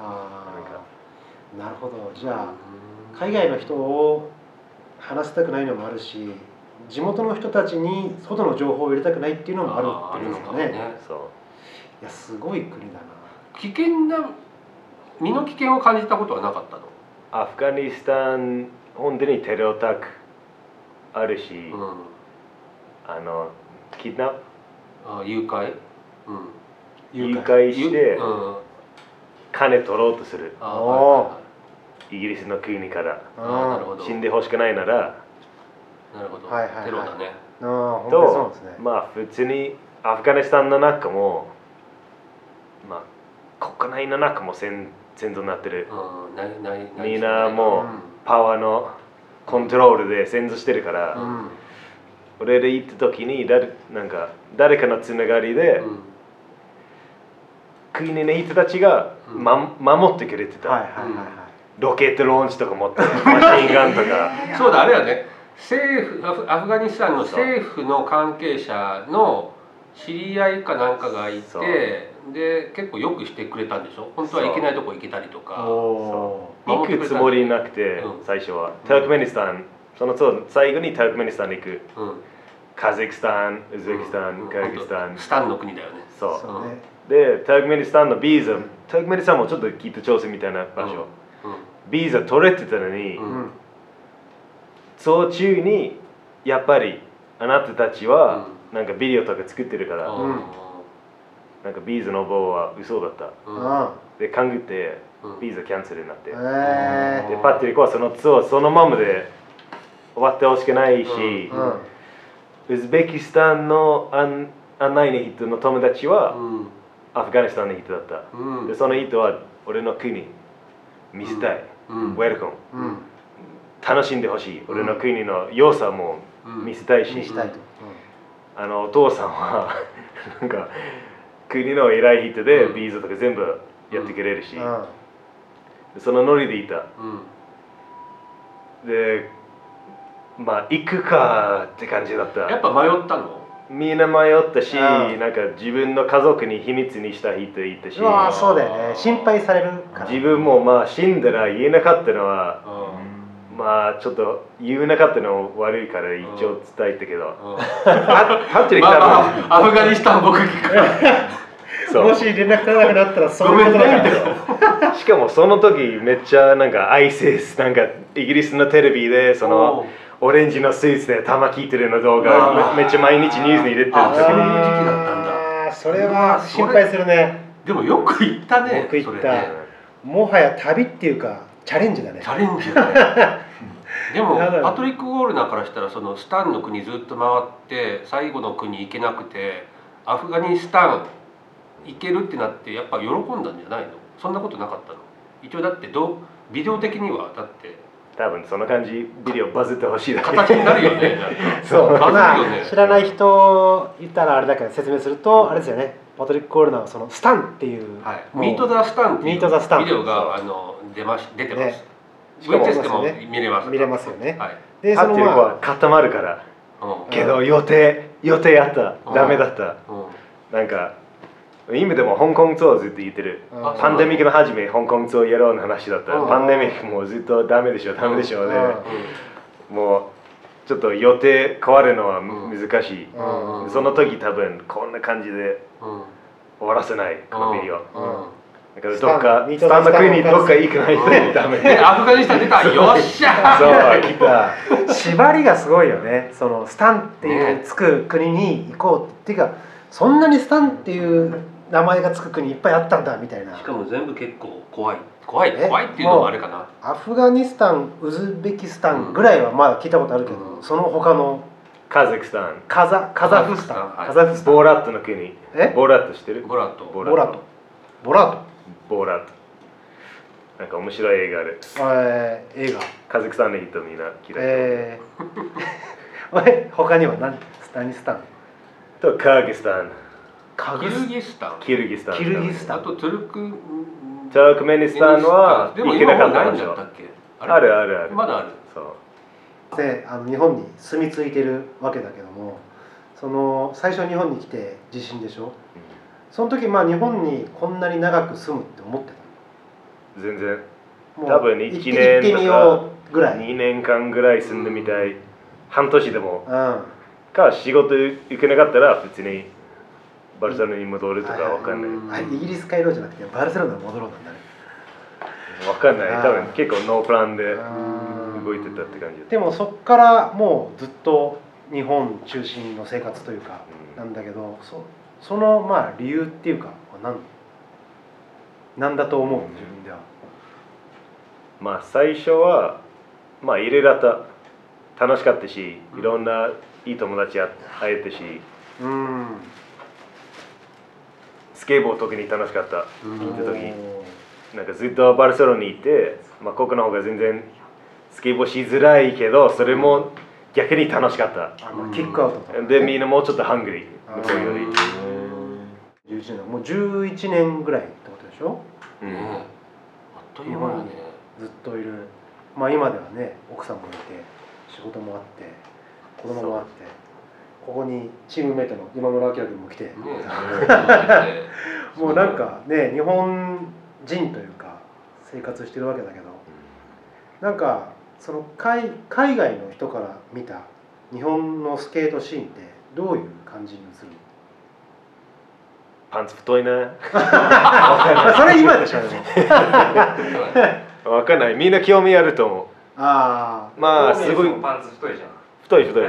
な。なるほど。じゃあ海外の人を話したくないのもあるし、地元の人たちに外の情報を入れたくないっていうのもあるっていうのかね。いやすごい国だな。 危険な身の危険を感じたことはなかったの。 アフガニスタン本当にテロタクあるし、キッナップ、誘拐して金取ろうとする。イギリスの国から死んでほしくないならなるほど、 はいはいはい、 テロだね。 本当にそうなんですね。 まあ普通にアフガニスタンの中もまあ国内の中も戦争になってる、みんなもうパワーのコントロールで戦争してるから、俺で行った時に誰かのつながりで、国の人たちが、守ってくれてた、ロケットローンチとか持ってマシンガンとかそうだ、あれやね、アフガニスタンの政府の関係者の知り合いかなんかがいて、で結構よくしてくれたんでしょ。本当は行けないとこ行けたりとか。 行くつもりなくて、最初はタークメニスタン、その最後にタークメニスタンに行く、カザフスタン、ウズベキスタン、カザフスタン、 スタンの国だよね。 そうでタークメニスタンのビザ、タークメニスタンもちょっと北朝鮮みたいな場所、ビザ取れてたのに、途中にやっぱりあなたたちはなんかビデオとか作ってるから、なんかビザの棒は嘘だった、で考えてビザキャンセルになって、でパッテリコはそのツアーそのままで終わってほしくないし、ウズベキスタンの案内の人の友達は、アフガニスタンの人だった、でその人は俺の国見せたい、ウェルカム、楽しんでほしい、俺の国の良さも見せたいし、お父さんはなんか国の偉い人でビザとか全部やってくれるし、そのノリでいた、でまあ行くかって感じだった。 やっぱ迷ったの？ みんな迷ったし、なんか自分の家族に秘密にした人いたし、 そうだよね、心配されるから。 自分もまあ死んだら言えなかったのは、まあちょっと言えなかったの悪いから一応伝えたけど、パッチリ来たらアフガニスタン僕聞くからもし連絡取れなくなったらそういうことだからしかもその時めっちゃなんかISIS、なんかイギリスのテレビでそのオレンジのスーツで弾効いてるの動画めっちゃ毎日ニュースに入れてる時に、 そういう時期だったんだ。 それは心配するね。 でもよく行ったね。 よく行った。もはや旅っていうかチャレンジだね。 チャレンジだね。でもパトリック・ウォールナーからしたらそのスタンの国ずっと回って最後の国行けなくてアフガニスタン行けるってなってやっぱ喜んだんじゃないの？そんなことなかったの？一応だってビデオ的にはだって多分その感じビデオバズってほしいだけ形になるよね。 そう、まあ知らない人言ったらあれだけど説明するとあれですよね。パトリック・ウォールナーはそのスタンっていう、 ミート・ザ・スタンっていうビデオが出てます。VTS でも見れます。 見れますよね。 でそのは固まるから。けど予定あったダメだった。なんか今でも香港ツアーずっと言ってる。パンデミックの初め香港ツアーやろうの話だった。パンデミックもずっとダメでしょで、もうちょっと予定変わるのは難しい。その時多分こんな感じで終わらせないこのビデオ。だからどっかスタンの国にどっか行かないとダメ。 アフガニスタン出た。よっしゃ。 そう来た。 縛りがすごいよね。そのスタンっていうつく国に行こうっていうか、そんなにスタンっていう名前がつく国いっぱいあったんだみたいな。 しかも全部結構怖いっていうのもあれかな。 アフガニスタン、ウズベキスタンぐらいはまだ聞いたことあるけど、その他のカザフスタン、 カザフスタン、 ボーラットの国。ボーラット知ってる？ ボラット。 なんか面白い映画ある。 映画。 カザフスタンの人みんな嫌い。 他には何スタン？ とカーギスタン。 キルギスタン。 あとトゥルクメニスタンは行けなかったんでしょ。ある。 まだある。 で日本に住み着いてるわけだけども、その最初日本に来て地震でしょ。その時日本にこんなに長く住むって思ってた？ 全然。多分1年とか2年間ぐらい住んでみたい。半年でも。か仕事行けなかったら普通にバルセロナに戻るとかわかんない。 イギリス帰ろうじゃなくてバルセロナに戻ろうなんだね。 わかんない。多分結構ノープランで動いてたって感じ。 でもそっからもうずっと日本中心の生活というかなんだけど、その理由っていうか何だと思う自分では。 最初は入れだった。 楽しかったし、いろんないい友達会えたし、スケボー特に楽しかった。行った時なんかずっとバルセロナにいて、まあ、ここの方が全然スケボーしづらいけど、それも逆に楽しかった。 キックアウトとか、 でみんなもうちょっとハングリー向こうより。 11年、もう11年ぐらいってことでしょ。 あっという間にね。 ずっといる。まあ今ではね、奥さんもいて仕事もあって子供もあって、ここにチームメイトの今村明君も来て、もうなんかね、日本人というか生活してるわけだけど、なんかその海外の人から見た日本のスケートシーンってどういう感じに映る？ パンツ太いね。 それ今でしょ。 わかんない。みんな興味あると思う。 ああ、 まあすごいパンツ太いじゃん。 太い。 日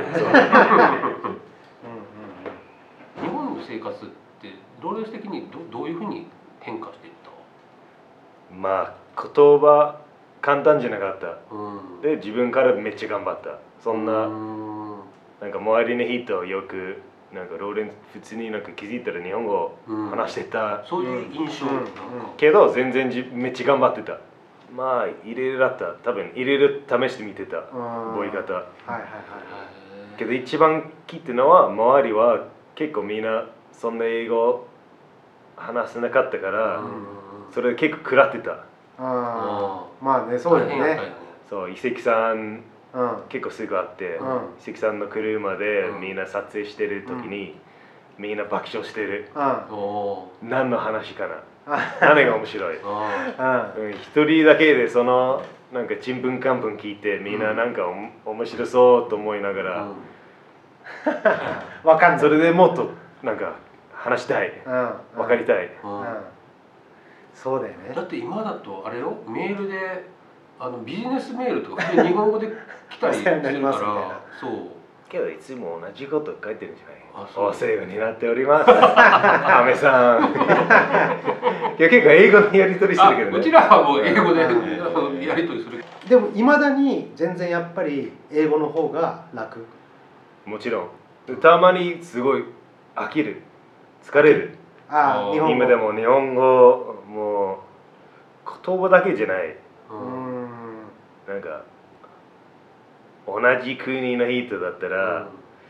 本の生活ってローレンス的にどういうふうに変化していった？ まあ言葉簡単じゃなかった。で自分からめっちゃ頑張った。そんななんか周りの人よくなんかローレンス普通になんか気づいたら日本語話してた、 そういう印象けど全然めっちゃ頑張ってた。まあいろいろだった。多分いろいろ試してみてた覚え方。けど一番聞いたのは周りは結構みんなそんな英語話せなかったから、それで結構食らってた。 まあね、そうだよね。 そう、遺跡さん結構すぐあって、遺跡さんの車でみんな撮影してる時にみんな爆笑してる。何の話かな。何が面白い。一人だけでそのなんかちんぷんかんぷん聞いてみんななんか面白そうと思いながら、 わかんない。 それでもっとなんか話したい、分かりたい。 そうだよね。 だって今だとあれよ、メールでビジネスメールとか普通に日本語で来たりするからそうけどいつも同じこと書いてるんじゃない。お世話になっております。アメさん。いや結構英語のやり取りするけどね。 うちらはもう英語でやり取りする。 でもいまだに全然やっぱり英語の方が楽。 もちろん。たまにすごい飽きる、疲れる。今でも日本語もう言葉だけじゃない。なんか同じ国の人だったら、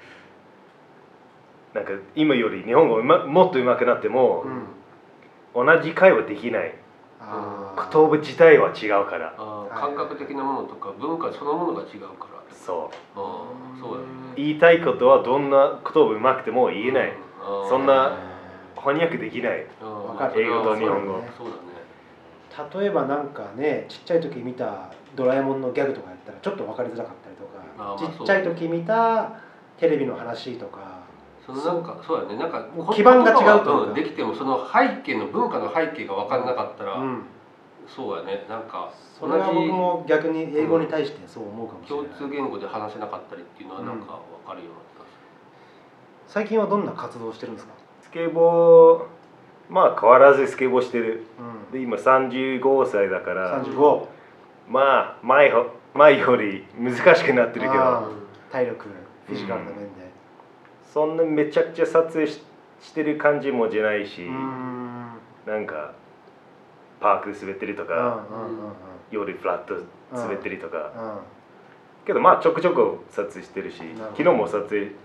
なんか今より日本語もっと上手くなっても、同じ会話できない。言葉自体は違うから。 感覚的なものとか文化そのものが違うから。 そう。 そうだね。 言いたいことはどんな言葉上手くても言えない。そんな翻訳できない。英語と日本語。 そうだね。 例えばなんかね、ちっちゃい時見たドラえもんのギャグとかやったらちょっと分かりづらかったりとか、ちっちゃい時見たテレビの話とか、 なんかそうだね、なんか基盤が違うとできてもその背景の文化の背景が分からなかったら、そうやね、なんかそれは僕も逆に英語に対してそう思うかもしれない。 共通言語で話せなかったりっていうのはなんか分かるような気がする。 最近はどんな活動をしてるんですか？ スケボー、まあ変わらずスケボーしてる。で今35歳だから、 35。 まあ前より難しくなってるけど、 体力、フィジカルの面で、 そんなめちゃくちゃ撮影してる感じもじゃないし、なんかパークで滑ってるとか、夜フラット滑ってるとか、けどまあちょくちょく撮影してるし、昨日も撮影行ってて、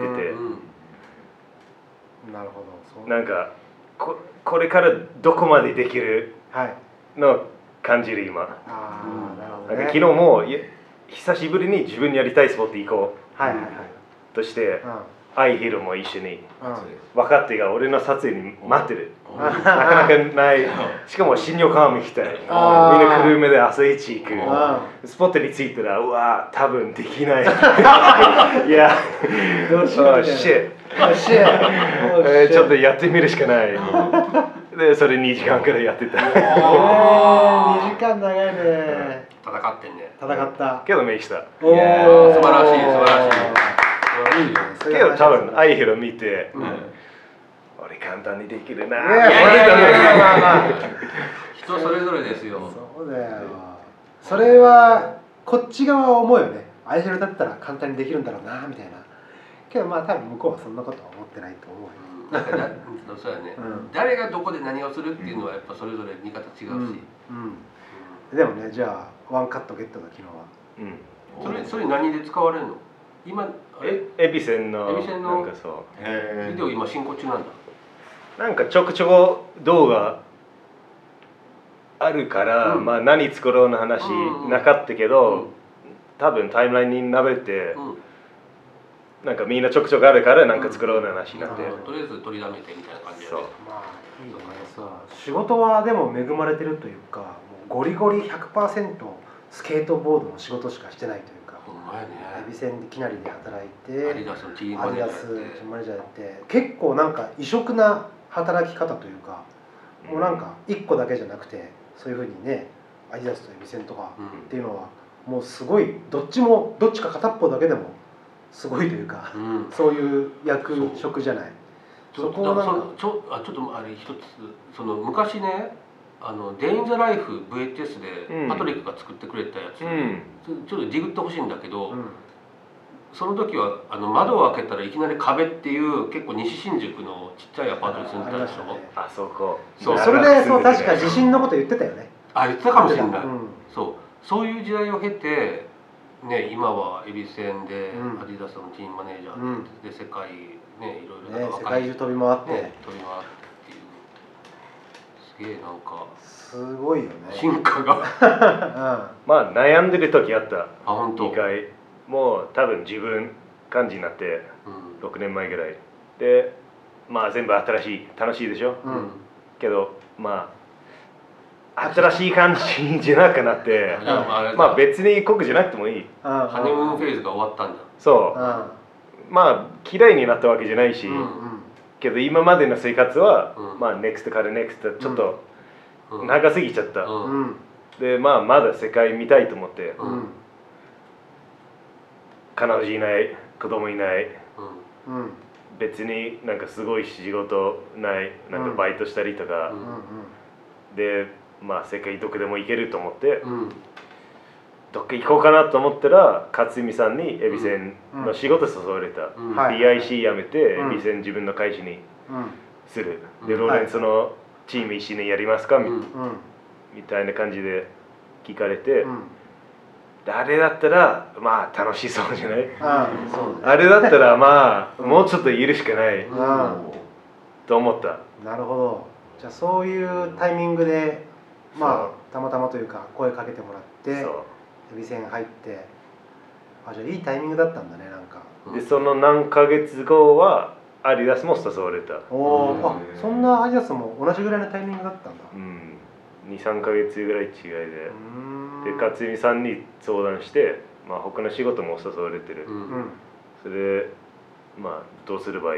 なるほど。 なんかこれからどこまでできるの感じる今。なんか昨日も久しぶりに自分にやりたいスポット行こうとして、アイヒロも一緒に分かってが俺の撮影に待ってる。なかなかない。しかも新横浜行きたい。みんな車で朝一行く。スポットに着いたらうわ多分できない。いやどうしよう。 ちょっとやってみるしかない。でそれ2時間くらいやってた。 2時間長いね。 戦ってんね。 戦った。 けどメイした。 素晴らしい素晴らしい。 けど多分アイヒロ見て、俺簡単にできるな。 人それぞれですよ。 そうだよ。それはこっち側は思うよね。 アイシャルだったら簡単にできるんだろうなみたいな。けどまあ多分向こうはそんなことは思ってないと思うよ。 なんかそうやね、誰がどこで何をするっていうのはやっぱそれぞれ見方違うし、 でもね、じゃあワンカットゲットだ昨日は。それ何で使われるの？今エビセンのなんかそう。 ビデオ今進行中なんだ。 なんかちょくちょく動画あるから、まあ何作ろうの話なかったけど、多分タイムラインに流れて。なんかみんなちょくちょくあるからなんか作ろうの話になって、 とりあえず取りだめてみたいな感じで、 まあいいよね。仕事はでも恵まれてるというか、もうゴリゴリ 100% スケートボードの仕事しかしてないというか、エビセンできなりで働いて、 アディダスのチームマネージャーやって結構なんか異色な働き方というか、もうなんか1個だけじゃなくてそういうふうにね、アディダスとエビセンとかっていうのはもうすごいどっちか片っぽだけでもすごいというか、そういう役職じゃない。そこをなんかちょっとあれ一つ、その昔ね、デイン・ザ・ライフ VHS でパトリックが作ってくれたやつ、ちょっとディグってほしいんだけど、その時は窓を開けたらいきなり壁っていう結構西新宿のちっちゃいアパートに住んでたでしょ。 あそこ。 そう、それでそう確か地震のこと言ってたよね。 あ、言ってたかもしれない。そういう時代を経て。ね、今はエビセンでアディダスのチームマネージャーで世界ね、いろいろ世界中飛び回って、 飛び回ってっていうすげえなんかすごいよね、 進化がまあ悩んでる時あった。 あ、本当。 2回もう多分自分感じになって6年前ぐらいで、まあ全部新しい楽しいでしょ、けどまあ新しい感じじゃなくなってまあ別に濃くじゃなくてもいい。 ハネムーンフェーズが終わったんだ。 そうまあ嫌いになったわけじゃないし、けど今までの生活はまあ NEXT から NEXT ちょっと長すぎちゃった。でまあまだ世界見たいと思って、彼女いない、子供いない、別になんかすごい仕事ない、なんかバイトしたりとかでまあ世界どこでも行けると思って、どっか行こうかなと思ったら勝美さんにエビセンの仕事誘われた。BIC 辞めてエビセン自分の会社にする。でローレンスのチーム一緒にやりますかみたいな感じで聞かれて、あれだったらまあ楽しそうじゃない？あれだったらまあもうちょっといるしかないと思った。 なるほど。じゃあそういうタイミングでまあたまたまというか声かけてもらってエビセン入って、じゃあいいタイミングだったんだね。なんかでその何ヶ月後はアディダスも誘われた。 そんなアディダスも同じぐらいのタイミングだったんだ。 2、3ヶ月ぐらい違いで、勝美さんに相談して、まあ他の仕事も誘われてる。それでまあどうすればいい？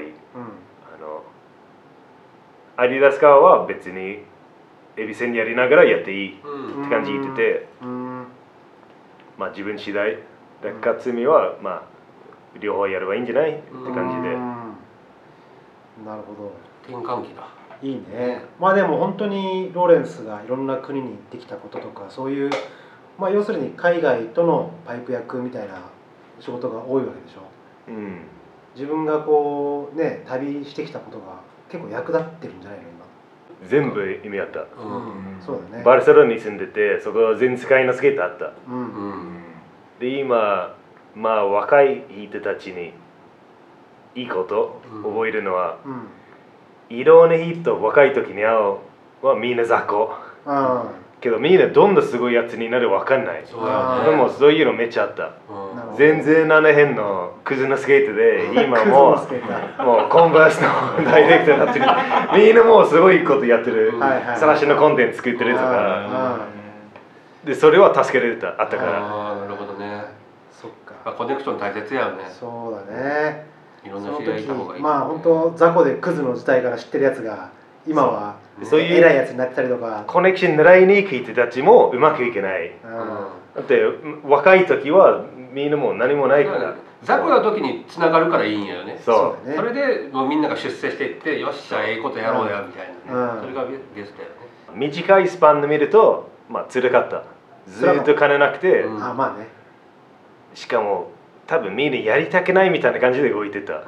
アディダス側は別にエビセンやりながらやっていいって感じ言ってて、まあ自分次第。勝美はまあ両方やればいいんじゃないって感じで。 なるほど。 転換期だ。 いいね。まあでも本当にローレンスがいろんな国に行ってきたこととか、そういうまあ要するに海外とのパイプ役みたいな仕事が多いわけでしょ。自分がこうね旅してきたことが結構役立ってるんじゃないの今。 全部意味あった。 そうだね。 バルセロナに住んでて、そこは全世界のスケートあった。で今まあ若い人たちにいいこと覚えるのは、いろんな人若い時に会うはみんな雑魚。けどみんなどんなすごいやつになるか分かんない。でもそういうのめっちゃあった。全然あの辺のクズのスケートで今もうコンバースのダイレクターになってる。みんなもうすごいことやってる。さらしのコンテンツ作ってるとか。でそれは助けられた、あったから。 なるほどね。 そっか。 コネクション大切やよね。 そうだね。 いろんな知り合いいた方がいい。 まあ本当雑魚でクズの時代から知ってるやつが今はそういう偉いやつになってたりとか、 コネクション狙いに行く人たちもうまくいけない。だって若い時はみんなもう何もないから。 雑魚な時につながるからいいんやよね。 それでもうみんなが出世していって、よっしゃええことやろうやみたいなね。それがベストやね。 短いスパンで見るとまあ辛かった。ずっと金なくて、 まあね。 しかも多分みんなやりたくないみたいな感じで動いてた、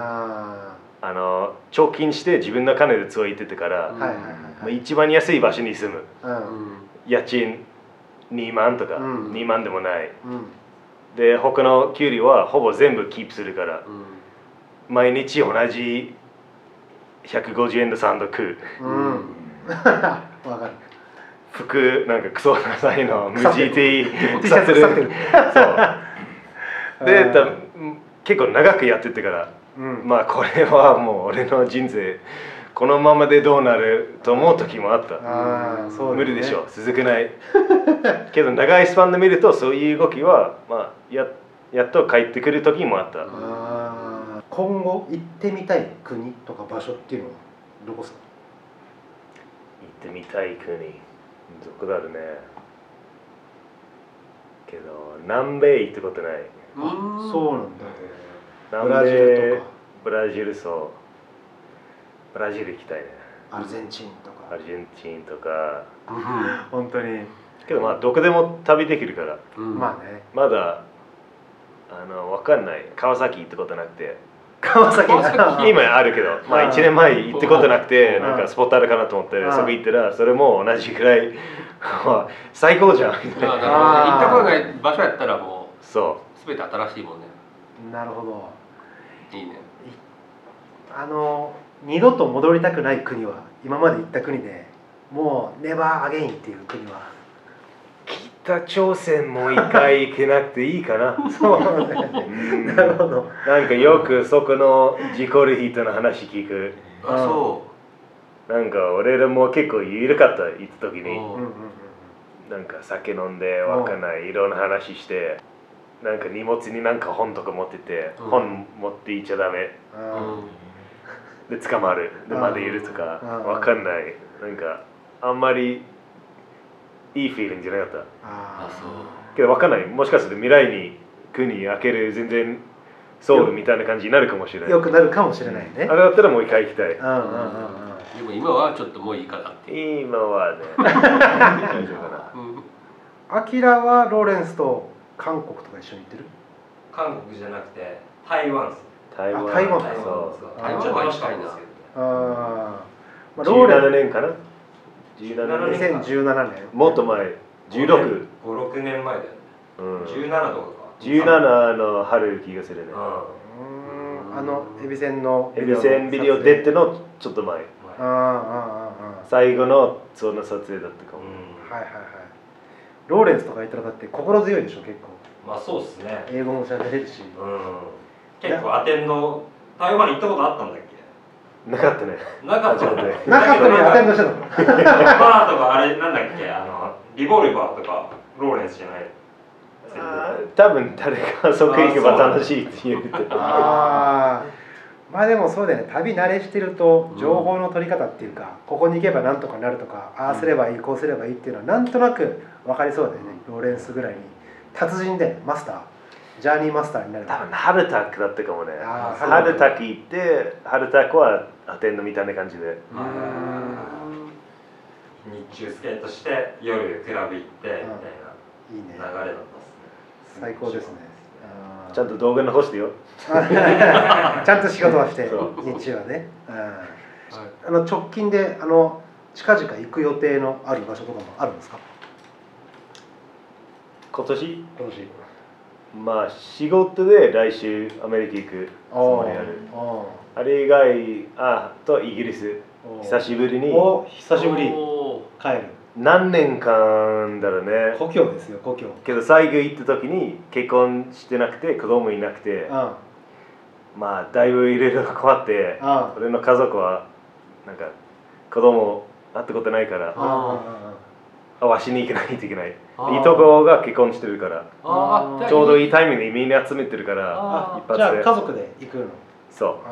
貯金して自分の金でツアー行ってたから、一番安い場所に住む、家賃2万とか、2万でもない、で他の給料はほぼ全部キープするから、毎日同じ150円のサンド食う、 わかる。 服なんかクソなさいの無地 T 腐ってる。 そうで結構長くやっててから、まあこれはもう俺の人生このままでどうなると思う時もあった。無理でしょ、続けないけど長いスパンで見るとそういう動きは、まあ、やっと帰ってくる時もあった。 今後行ってみたい国とか場所っていうのはどこですか？ 行ってみたい国どこだろうね。けど南米行ったことない。 そうなんだ。 ブラジルとか。ブラジルそう。ブラジル行きたいね。 アルゼンチンとか。 アルゼンチンとか。 本当に。 けどまあどこでも旅できるから。 まあね。 まだわかんない。川崎行ったことなくて。 川崎今あるけど、まあ1年前行ったことなくて、なんかスポットあるかなと思って、そこ行ったらそれも同じくらい最高じゃん。行ったことない場所やったらもうそう全て新しいもんね。 なるほど。 いいね。 二度と戻りたくない国は今まで行った国でもうネバーアゲインっていう国は北朝鮮もう一回行けなくていいかな。 そうね。なるほど。 なんかよくそこの事故る人の話聞く。 そう。 なんか俺らも結構緩かった行った時に、なんか酒飲んでわかんないいろんな話して、なんか荷物になんか本とか持ってて、本持っていっちゃダメ。で捕まる。でまだいるとかわかんない。なんかあんまりいいフィーリングじゃなかった。けど分かんない。もしかすると未来に国開ける全然ソウルみたいな感じになるかもしれない。 よくなるかもしれないね。 あれだったらもう一回行きたい。 でも今はちょっともういいかなって。 今はね。大丈夫かな。アキラはローレンスと韓国とか一緒に行ってる？ 韓国じゃなくて台湾です。 台湾。 台湾。 そう。 台湾は近いな。 17年かな。 2017年。 もっと前。16。 5、6年前だよね。17とかか。 17の春気がするね。 エビセンのエビセンビデオ出てのちょっと前。最後のその撮影だったかも。 はいはいはい。ローレンスとか言ったらだって心強いでしょ結構。 まあそうですね。 英語も喋れるし。 結構アテンド台湾に行ったことあったんだっけ？ なかったね。 なかったね。 なかったのにアテンドしてたの。 バーとかあれなんだっけリボルバーとかローレンスじゃない。 多分誰かそこ行けば楽しいって言ってた。 まあでもそうだよね。旅慣れしてると情報の取り方っていうか、ここに行けばなんとかなるとか、ああすればいいこうすればいいっていうのはなんとなく分かりそうだよね。ローレンスぐらいに達人でマスター。ジャーニーマスターになる。 多分ハルタクだったかもね。ハルタク行ってハルタクはアテンドみたいな感じで。 日中スケートして夜クラブ行ってみたいな流れだったっすね。 最高ですね。 ちゃんと動画残してよ。 ちゃんと仕事はして日中はね。直近で近々行く予定のある場所とかもあるんですか？ 今年。まあ仕事で来週アメリカ行くつもりある。あれ以外とイギリス久しぶりに。 久しぶり帰る。 何年間だろうね。 故郷ですよ故郷。 けど最後行った時に結婚してなくて子供いなくて、まあだいぶいろいろ困って、俺の家族はなんか子供会ったことないからわしに行かないといけない。いとこが結婚してるからちょうどいいタイミングにみんな集めてるから一発で。 じゃあ家族で行くの？ そう。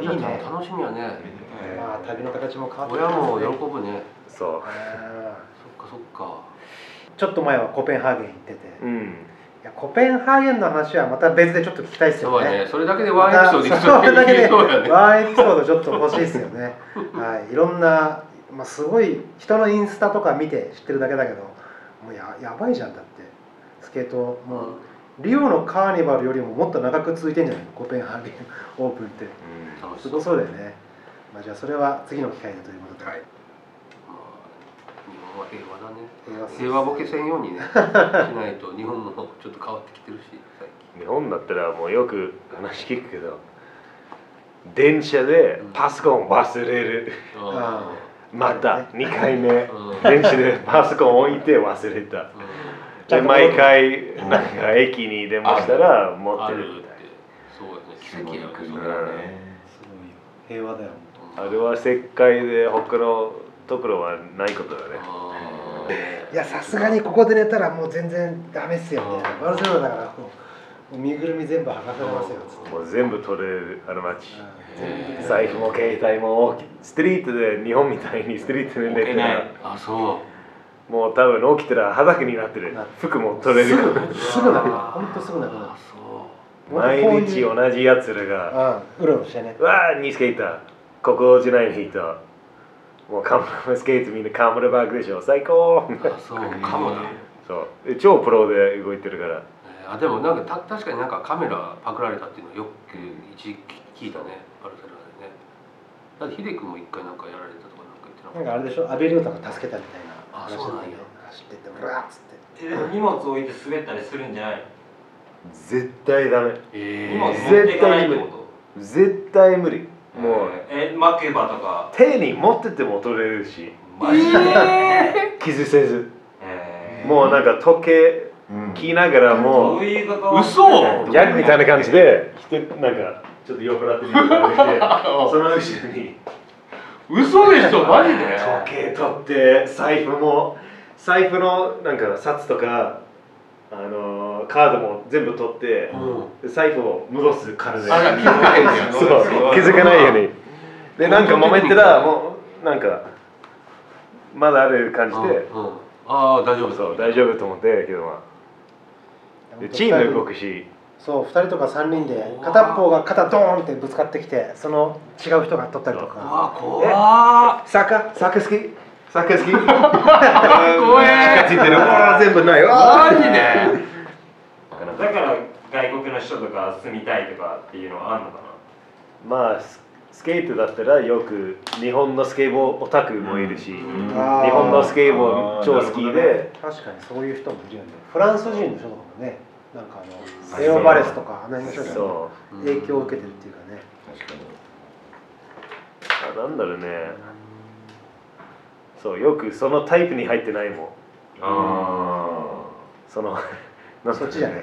いいね。楽しみやね。 旅の形も変わって親も喜ぶね。 そう。 そっか。 ちょっと前はコペンハーゲン行ってて、いやコペンハーゲンの話はまた別でちょっと聞きたいですよね。 そうね。それだけでワンエピソードいくとそれだけでワンエピソードちょっと欲しいですよね。はい。いろんなすごい人のインスタとか見て知ってるだけだけど、もうやばいじゃんだってスケートもリオのカーニバルよりももっと長く続いてんじゃないの、コペンハーゲンオープンって。すごそうだよね。まあ、じゃあそれは次の機会でということで。はい。 日本は平和だね。平和ボケせんようにねしないと日本もちょっと変わってきてるし、最近。 日本だったらもうよく話聞くけど、電車でパソコン忘れる。また2回目、電車でパソコン置いて忘れた。で毎回なんか駅に電話したら持ってるみたいな。 そうですね、奇跡やね。 すごいよ、平和だよ。 あれは世界で他のところはないことだね。 いや、さすがにここで寝たらもう全然ダメっすよみたいな。バルセロナだからもう身ぐるみ全部剥がされますよっつって。 もう全部取れるあの街。財布も携帯もストリートで日本みたいにストリートで寝てない。 あ、そう。 もう多分起きたら裸になってる。服も取れる。 すぐなくなる。ほんとすぐなくなる。 毎日同じやつらがうろうろしてね。 わー、ニースケーター。ここじゃない人。もうカムスケートみんなカムラバッグでしょ。最高。 そう、カムだ。 そう。超プロで動いてるから。 あ、でもなんか確かになんかカメラパクられたっていうのはよく一時聞いたね、バルセロナでね。だってヒデ君も一回なんかやられたとかなんか言ってなかった。 なんかあれでしょ、アベリオタが助けたみたいな。 あ、そうなんや。 走ってってブラーッつって。 でも荷物置いて滑ったりするんじゃないの？ 絶対ダメ。 荷物持っていかないってこと？ 絶対無理。もう巻けばとか手に持ってても取れるし、傷せず、もうなんか時計着ながらもう嘘ギャグみたいな感じでなんかちょっと酔っ払ってみるからその後ろに嘘でしょ、マジで時計取って財布のなんか札とかカードも全部取って、財布を戻すからで、 あ、気づかないんだよ。 そう、気づかないように。で、なんか揉めてたら、もう、なんか、まだある感じで、 ああ、大丈夫そう、大丈夫と思って、けどまあ。で、チーム動くし。 そう、2人とか3人で、片方が肩ドーンってぶつかってきて、その違う人が取ったりとか。 あ、怖サッカー好きサッカー好き怖え近づいてる。全部ない。 マジでだから外国の人とか住みたいとかっていうのはあるのかな。 まあスケートだったらよく日本のスケボーオタクもいるし、日本のスケボー超好きで、 確かにそういう人もいるよね。フランス人の人とかもね、なんかレオバレスとかあの辺の人が影響を受けてるっていうかね。 確かに。なんだろうね。そうよくそのタイプに入ってないもん。そっちじゃない。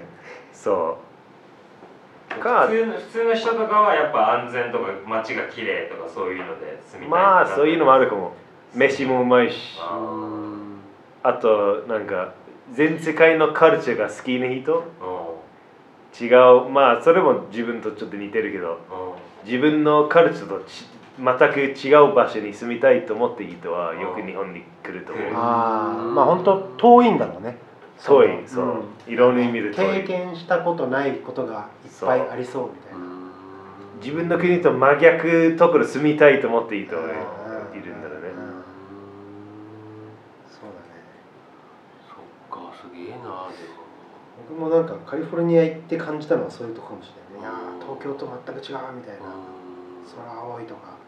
そう普通の人とかはやっぱ安全とか街が綺麗とかそういうので住みたい。 まあそういうのもあるかも。飯もうまいし、あとなんか全世界のカルチャーが好きな人、違う、まあそれも自分とちょっと似てるけど、自分のカルチャーと全く違う場所に住みたいと思っている人はよく日本に来ると思う。 まあ本当遠いんだろうね。 遠い、そう、いろんな意味で遠い。 経験したことないことがいっぱいありそうみたいな。 自分の国と真逆ところ住みたいと思っている人がいるんだろうね。 そうだね。 そっか、すげえな。 僕もなんかカリフォルニア行って感じたのはそういうとこかもしれないね。いや東京と全く違うみたいな。空青いとか。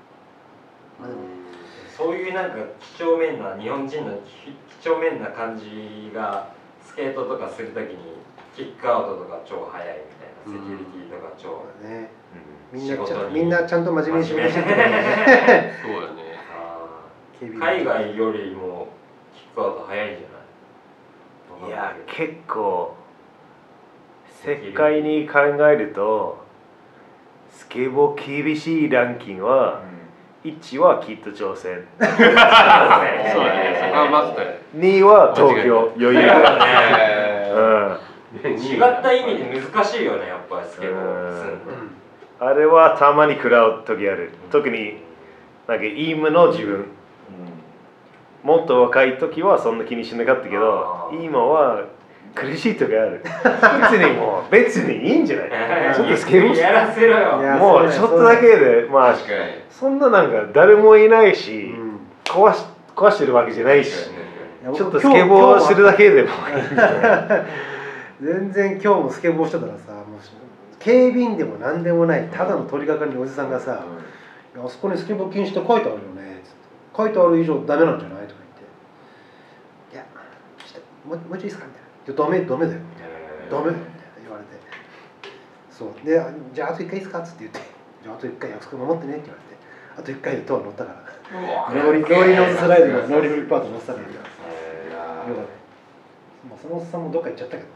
そういうなんか几帳面な日本人の几帳面な感じがスケートとかするときにキックアウトとか超速いみたいな、セキュリティとか超ね、みんなちゃんと真面目に仕事してるからね。そうだね。 海外よりもキックアウト速いんじゃない？ いや結構世界に考えるとスケボー厳しいランキングは、1は北朝鮮、 そうだね、そこはマスター。 2は東京、余裕違った意味で難しいよね、やっぱりスケボーするの。 あれはたまに食らう時ある。特になんか今の自分、もっと若い時はそんな気にしなかったけど、今は苦しい時ある。別にいいんじゃない？ちょっとスケボーやらせろよ。 もうちょっとだけで、まあそんななんか誰もいないし、壊してるわけじゃないし、ちょっとスケボーするだけでもいいんじゃない？ 全然今日もスケボーしてたらさ、もう警備員でも何でもないただの取り掛かりのおじさんがさ、あそこにスケボー禁止って書いてあるよねつって、書いてある以上ダメなんじゃないとか言って、いやちょっともうちょいいいですかみたいな、いやダメだよみたいな、ダメだよみたいな言われて、そうで、じゃああと1回いいですかっつって言って、じゃああと1回約束守ってねって言われて、あと1回でトア乗ったから、ローリーノーズスライドのノーリーフリップアート乗ってたから、よかった。まあそのおっさんもどっか行っちゃったけどね。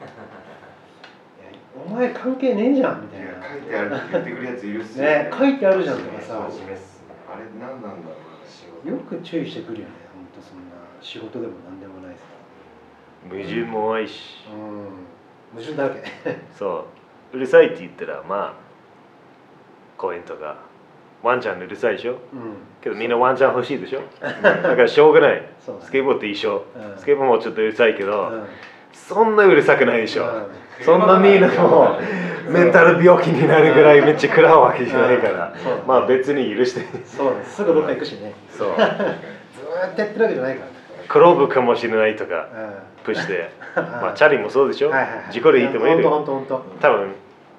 お前関係ねえじゃんみたいな。 書いてあるって言ってくるやついるっすよね。書いてあるじゃんとかさ。 あれ何なんだろうな。 よく注意してくるよね。本当そんな仕事でも何でもないです矛盾も多いし。 矛盾だらけ。 そう。うるさいって言ったらまあ公園とかワンちゃんうるさいでしょ。けどみんなワンちゃん欲しいでしょ。だからしょうがない。スケボーって一緒。スケボーもちょっとうるさいけど、そんなうるさくないでしょ。そんなみんなもメンタル病気になるぐらいめっちゃ食らうわけじゃないから、まあ別に許して。 そうです。すぐどっか行くしね。そう。ずーっとやってるわけじゃないから。 転ぶかもしれないとかプッシュで、まあチャリもそうでしょ。事故でいいともいる。多分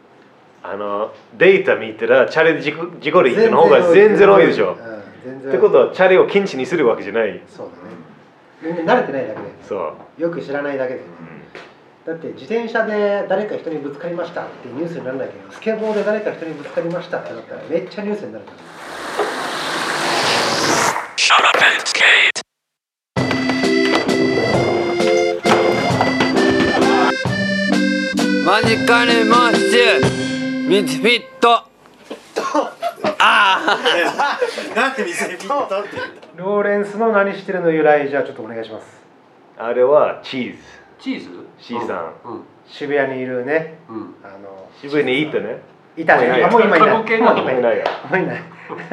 データ見たらチャリで事故でいいっての方が全然多いでしょ。ってことはチャリを禁止にするわけじゃない。 そうだね。みんな慣れてないだけで。 そう。 よく知らないだけで。だって自転車で誰か人にぶつかりましたってニュースにならないけど、スケボーで誰か人にぶつかりましたってなったらめっちゃニュースになるから。 マジカルモッシュミツフィットなんでミツフィットってローレンスの何してるの由来、じゃあちょっとお願いします。 あれはチーズ。 チーズ C さん、 渋谷にいるね、 渋谷にいたね。 いたね。もう今いない。 もういないよ。 もういない。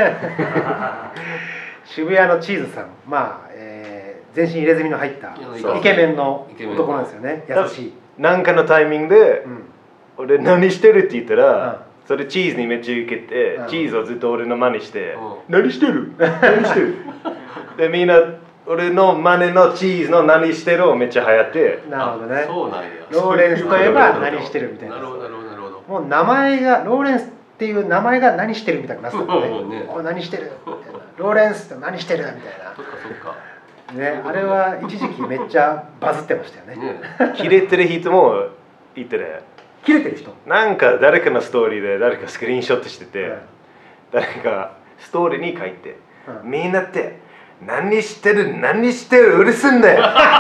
渋谷のチーズさん、まあ、全身入れ墨の入ったイケメンの男なんですよね。優しい。 なんかのタイミングで、俺何してるって言ったら、それチーズにめっちゃ受けて、チーズをずっと俺の真似して、何してる何してるでみんな俺の真似のチーズの何してるをめっちゃ流行って。 なるほどね。 そうなんや。 ローレンスといえば何してるみたいな。 なるほどなるほどなるほど。 もう名前がローレンスっていう名前が何してるみたいになってたもんね。何してるみたいな。ローレンスって何してるみたいな。 そっかそっか。 ね、あれは一時期めっちゃバズってましたよね。 キレてる人もいてね。 キレてる人？ なんか誰かのストーリーで誰かスクリーンショットしてて、誰かストーリーに書いて、みんなって何してる何してるうるすんだよ。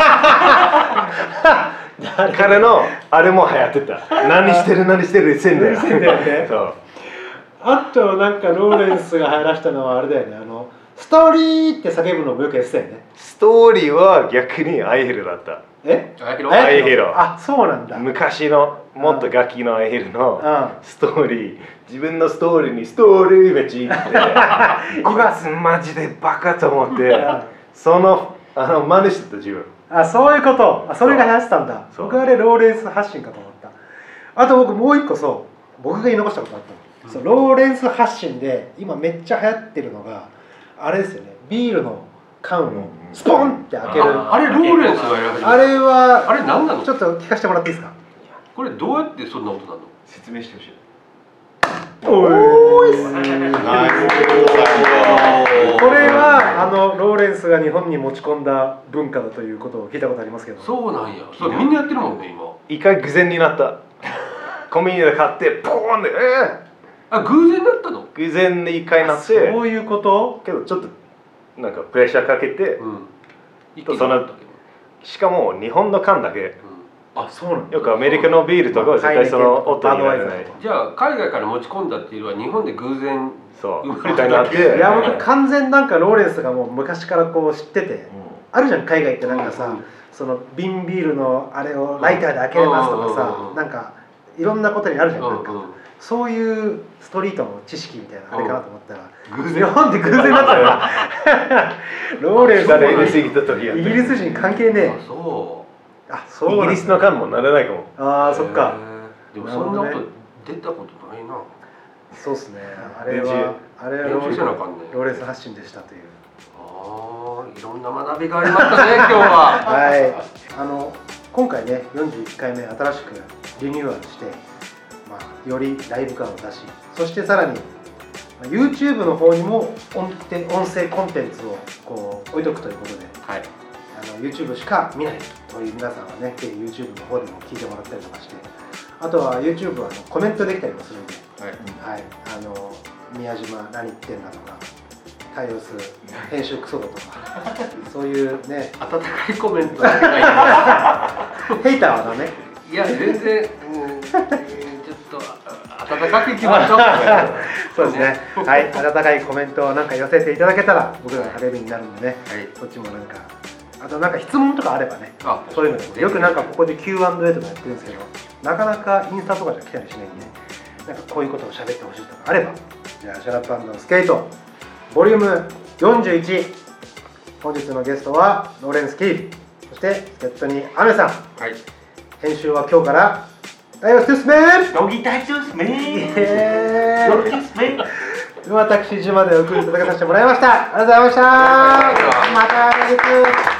彼のあれも流行ってた。何してる何してるうるせんだよ。そう。 あとなんかローレンスが流行らしたのはあれだよね。ストーリーって叫ぶのもよくやってたよね。 ストーリーは逆にアイヘルだった。アイヘル。 あ、そうなんだ。 昔のもっとガキのアイヘルのストーリー、自分のストーリーにストーリーめっちゃ言って、こいつマジでバカと思って、その真似してた自分。 あ、そういうこと。それが流行ってたんだ。僕あれローレンス発信かと思った。あと僕もう一個僕が言い残したことあったの。ローレンス発信で今めっちゃ流行ってるのがあれですよね。ビールの缶をスポンって開ける。 あれローレンスがやる。 あれはあれ何なの？ ちょっと聞かせてもらっていいですか？ これどうやってそんな音なの？ 説明してほしい。 おーい。これはローレンスが日本に持ち込んだ文化だということを聞いたことありますけど。 そうなんや。それみんなやってるもんね今。 一回偶然になった。コンビニで買ってポーンであ、偶然だったの？ 偶然で一回なって。 そういうこと？ けどちょっとなんかプレッシャーかけて、しかも日本の缶だけ。 あ、そうなんだ。 よくアメリカのビールとかは絶対その音にならない。 じゃあ海外から持ち込んだっていうのは日本で偶然そうみたいになって。 いや僕完全なんかローレンスがもう昔からこう知ってて、あるじゃん海外ってなんかさ、その瓶ビールのあれをライターで開けれますとかさ、なんかいろんなことにあるじゃん。なんかそういうストリートの知識みたいなあれかなと思ったら、日本で偶然だったからローレンスがイギリス人関係ねえ。あ、そう。 イギリスの缶もならないかも。 ああ、そっか。 でもそんな音出たことないな。 そうっすね。あれはローレンス発信でしたという。 ああ、いろんな学びがありましたね今日は。 はい。 今回ね41回目新しくリニューアルして、よりライブ感を出し、そしてさらに YouTube の方にも音声コンテンツをこう置いとくということで、 はい、 YouTube しか見ないという皆さんはね、ぜひ YouTube の方でも聞いてもらったりとかして、あとは YouTube はコメントできたりもするんで、はい、宮島何言ってんだとか、太陽す編集クソだとかそういうね温かいコメントはないヘイターはダメ？ いや全然、ちょっと温かくいきましょうそうですね、はい、温かいコメントをなんか寄せていただけたら僕らの励みになるんでね、はい、そっちもなんか、あとなんか質問とかあればね、そういうのでもよくなんかここで Q&A とかやってるんですけど、なかなかインスタとかじゃ来たりしないんで、なんかこういうことを喋ってほしいとかあれば、じゃあシャラップ&スケートボリューム41、本日のゲストはローレンス・キーフ、そして助っ人にアメさん、はい、編集は今日からタイヨス・トゥスメンドギタイトゥスメン私、ジュマでお送りいただかさせてもらいました。ありがとうございました。また来月。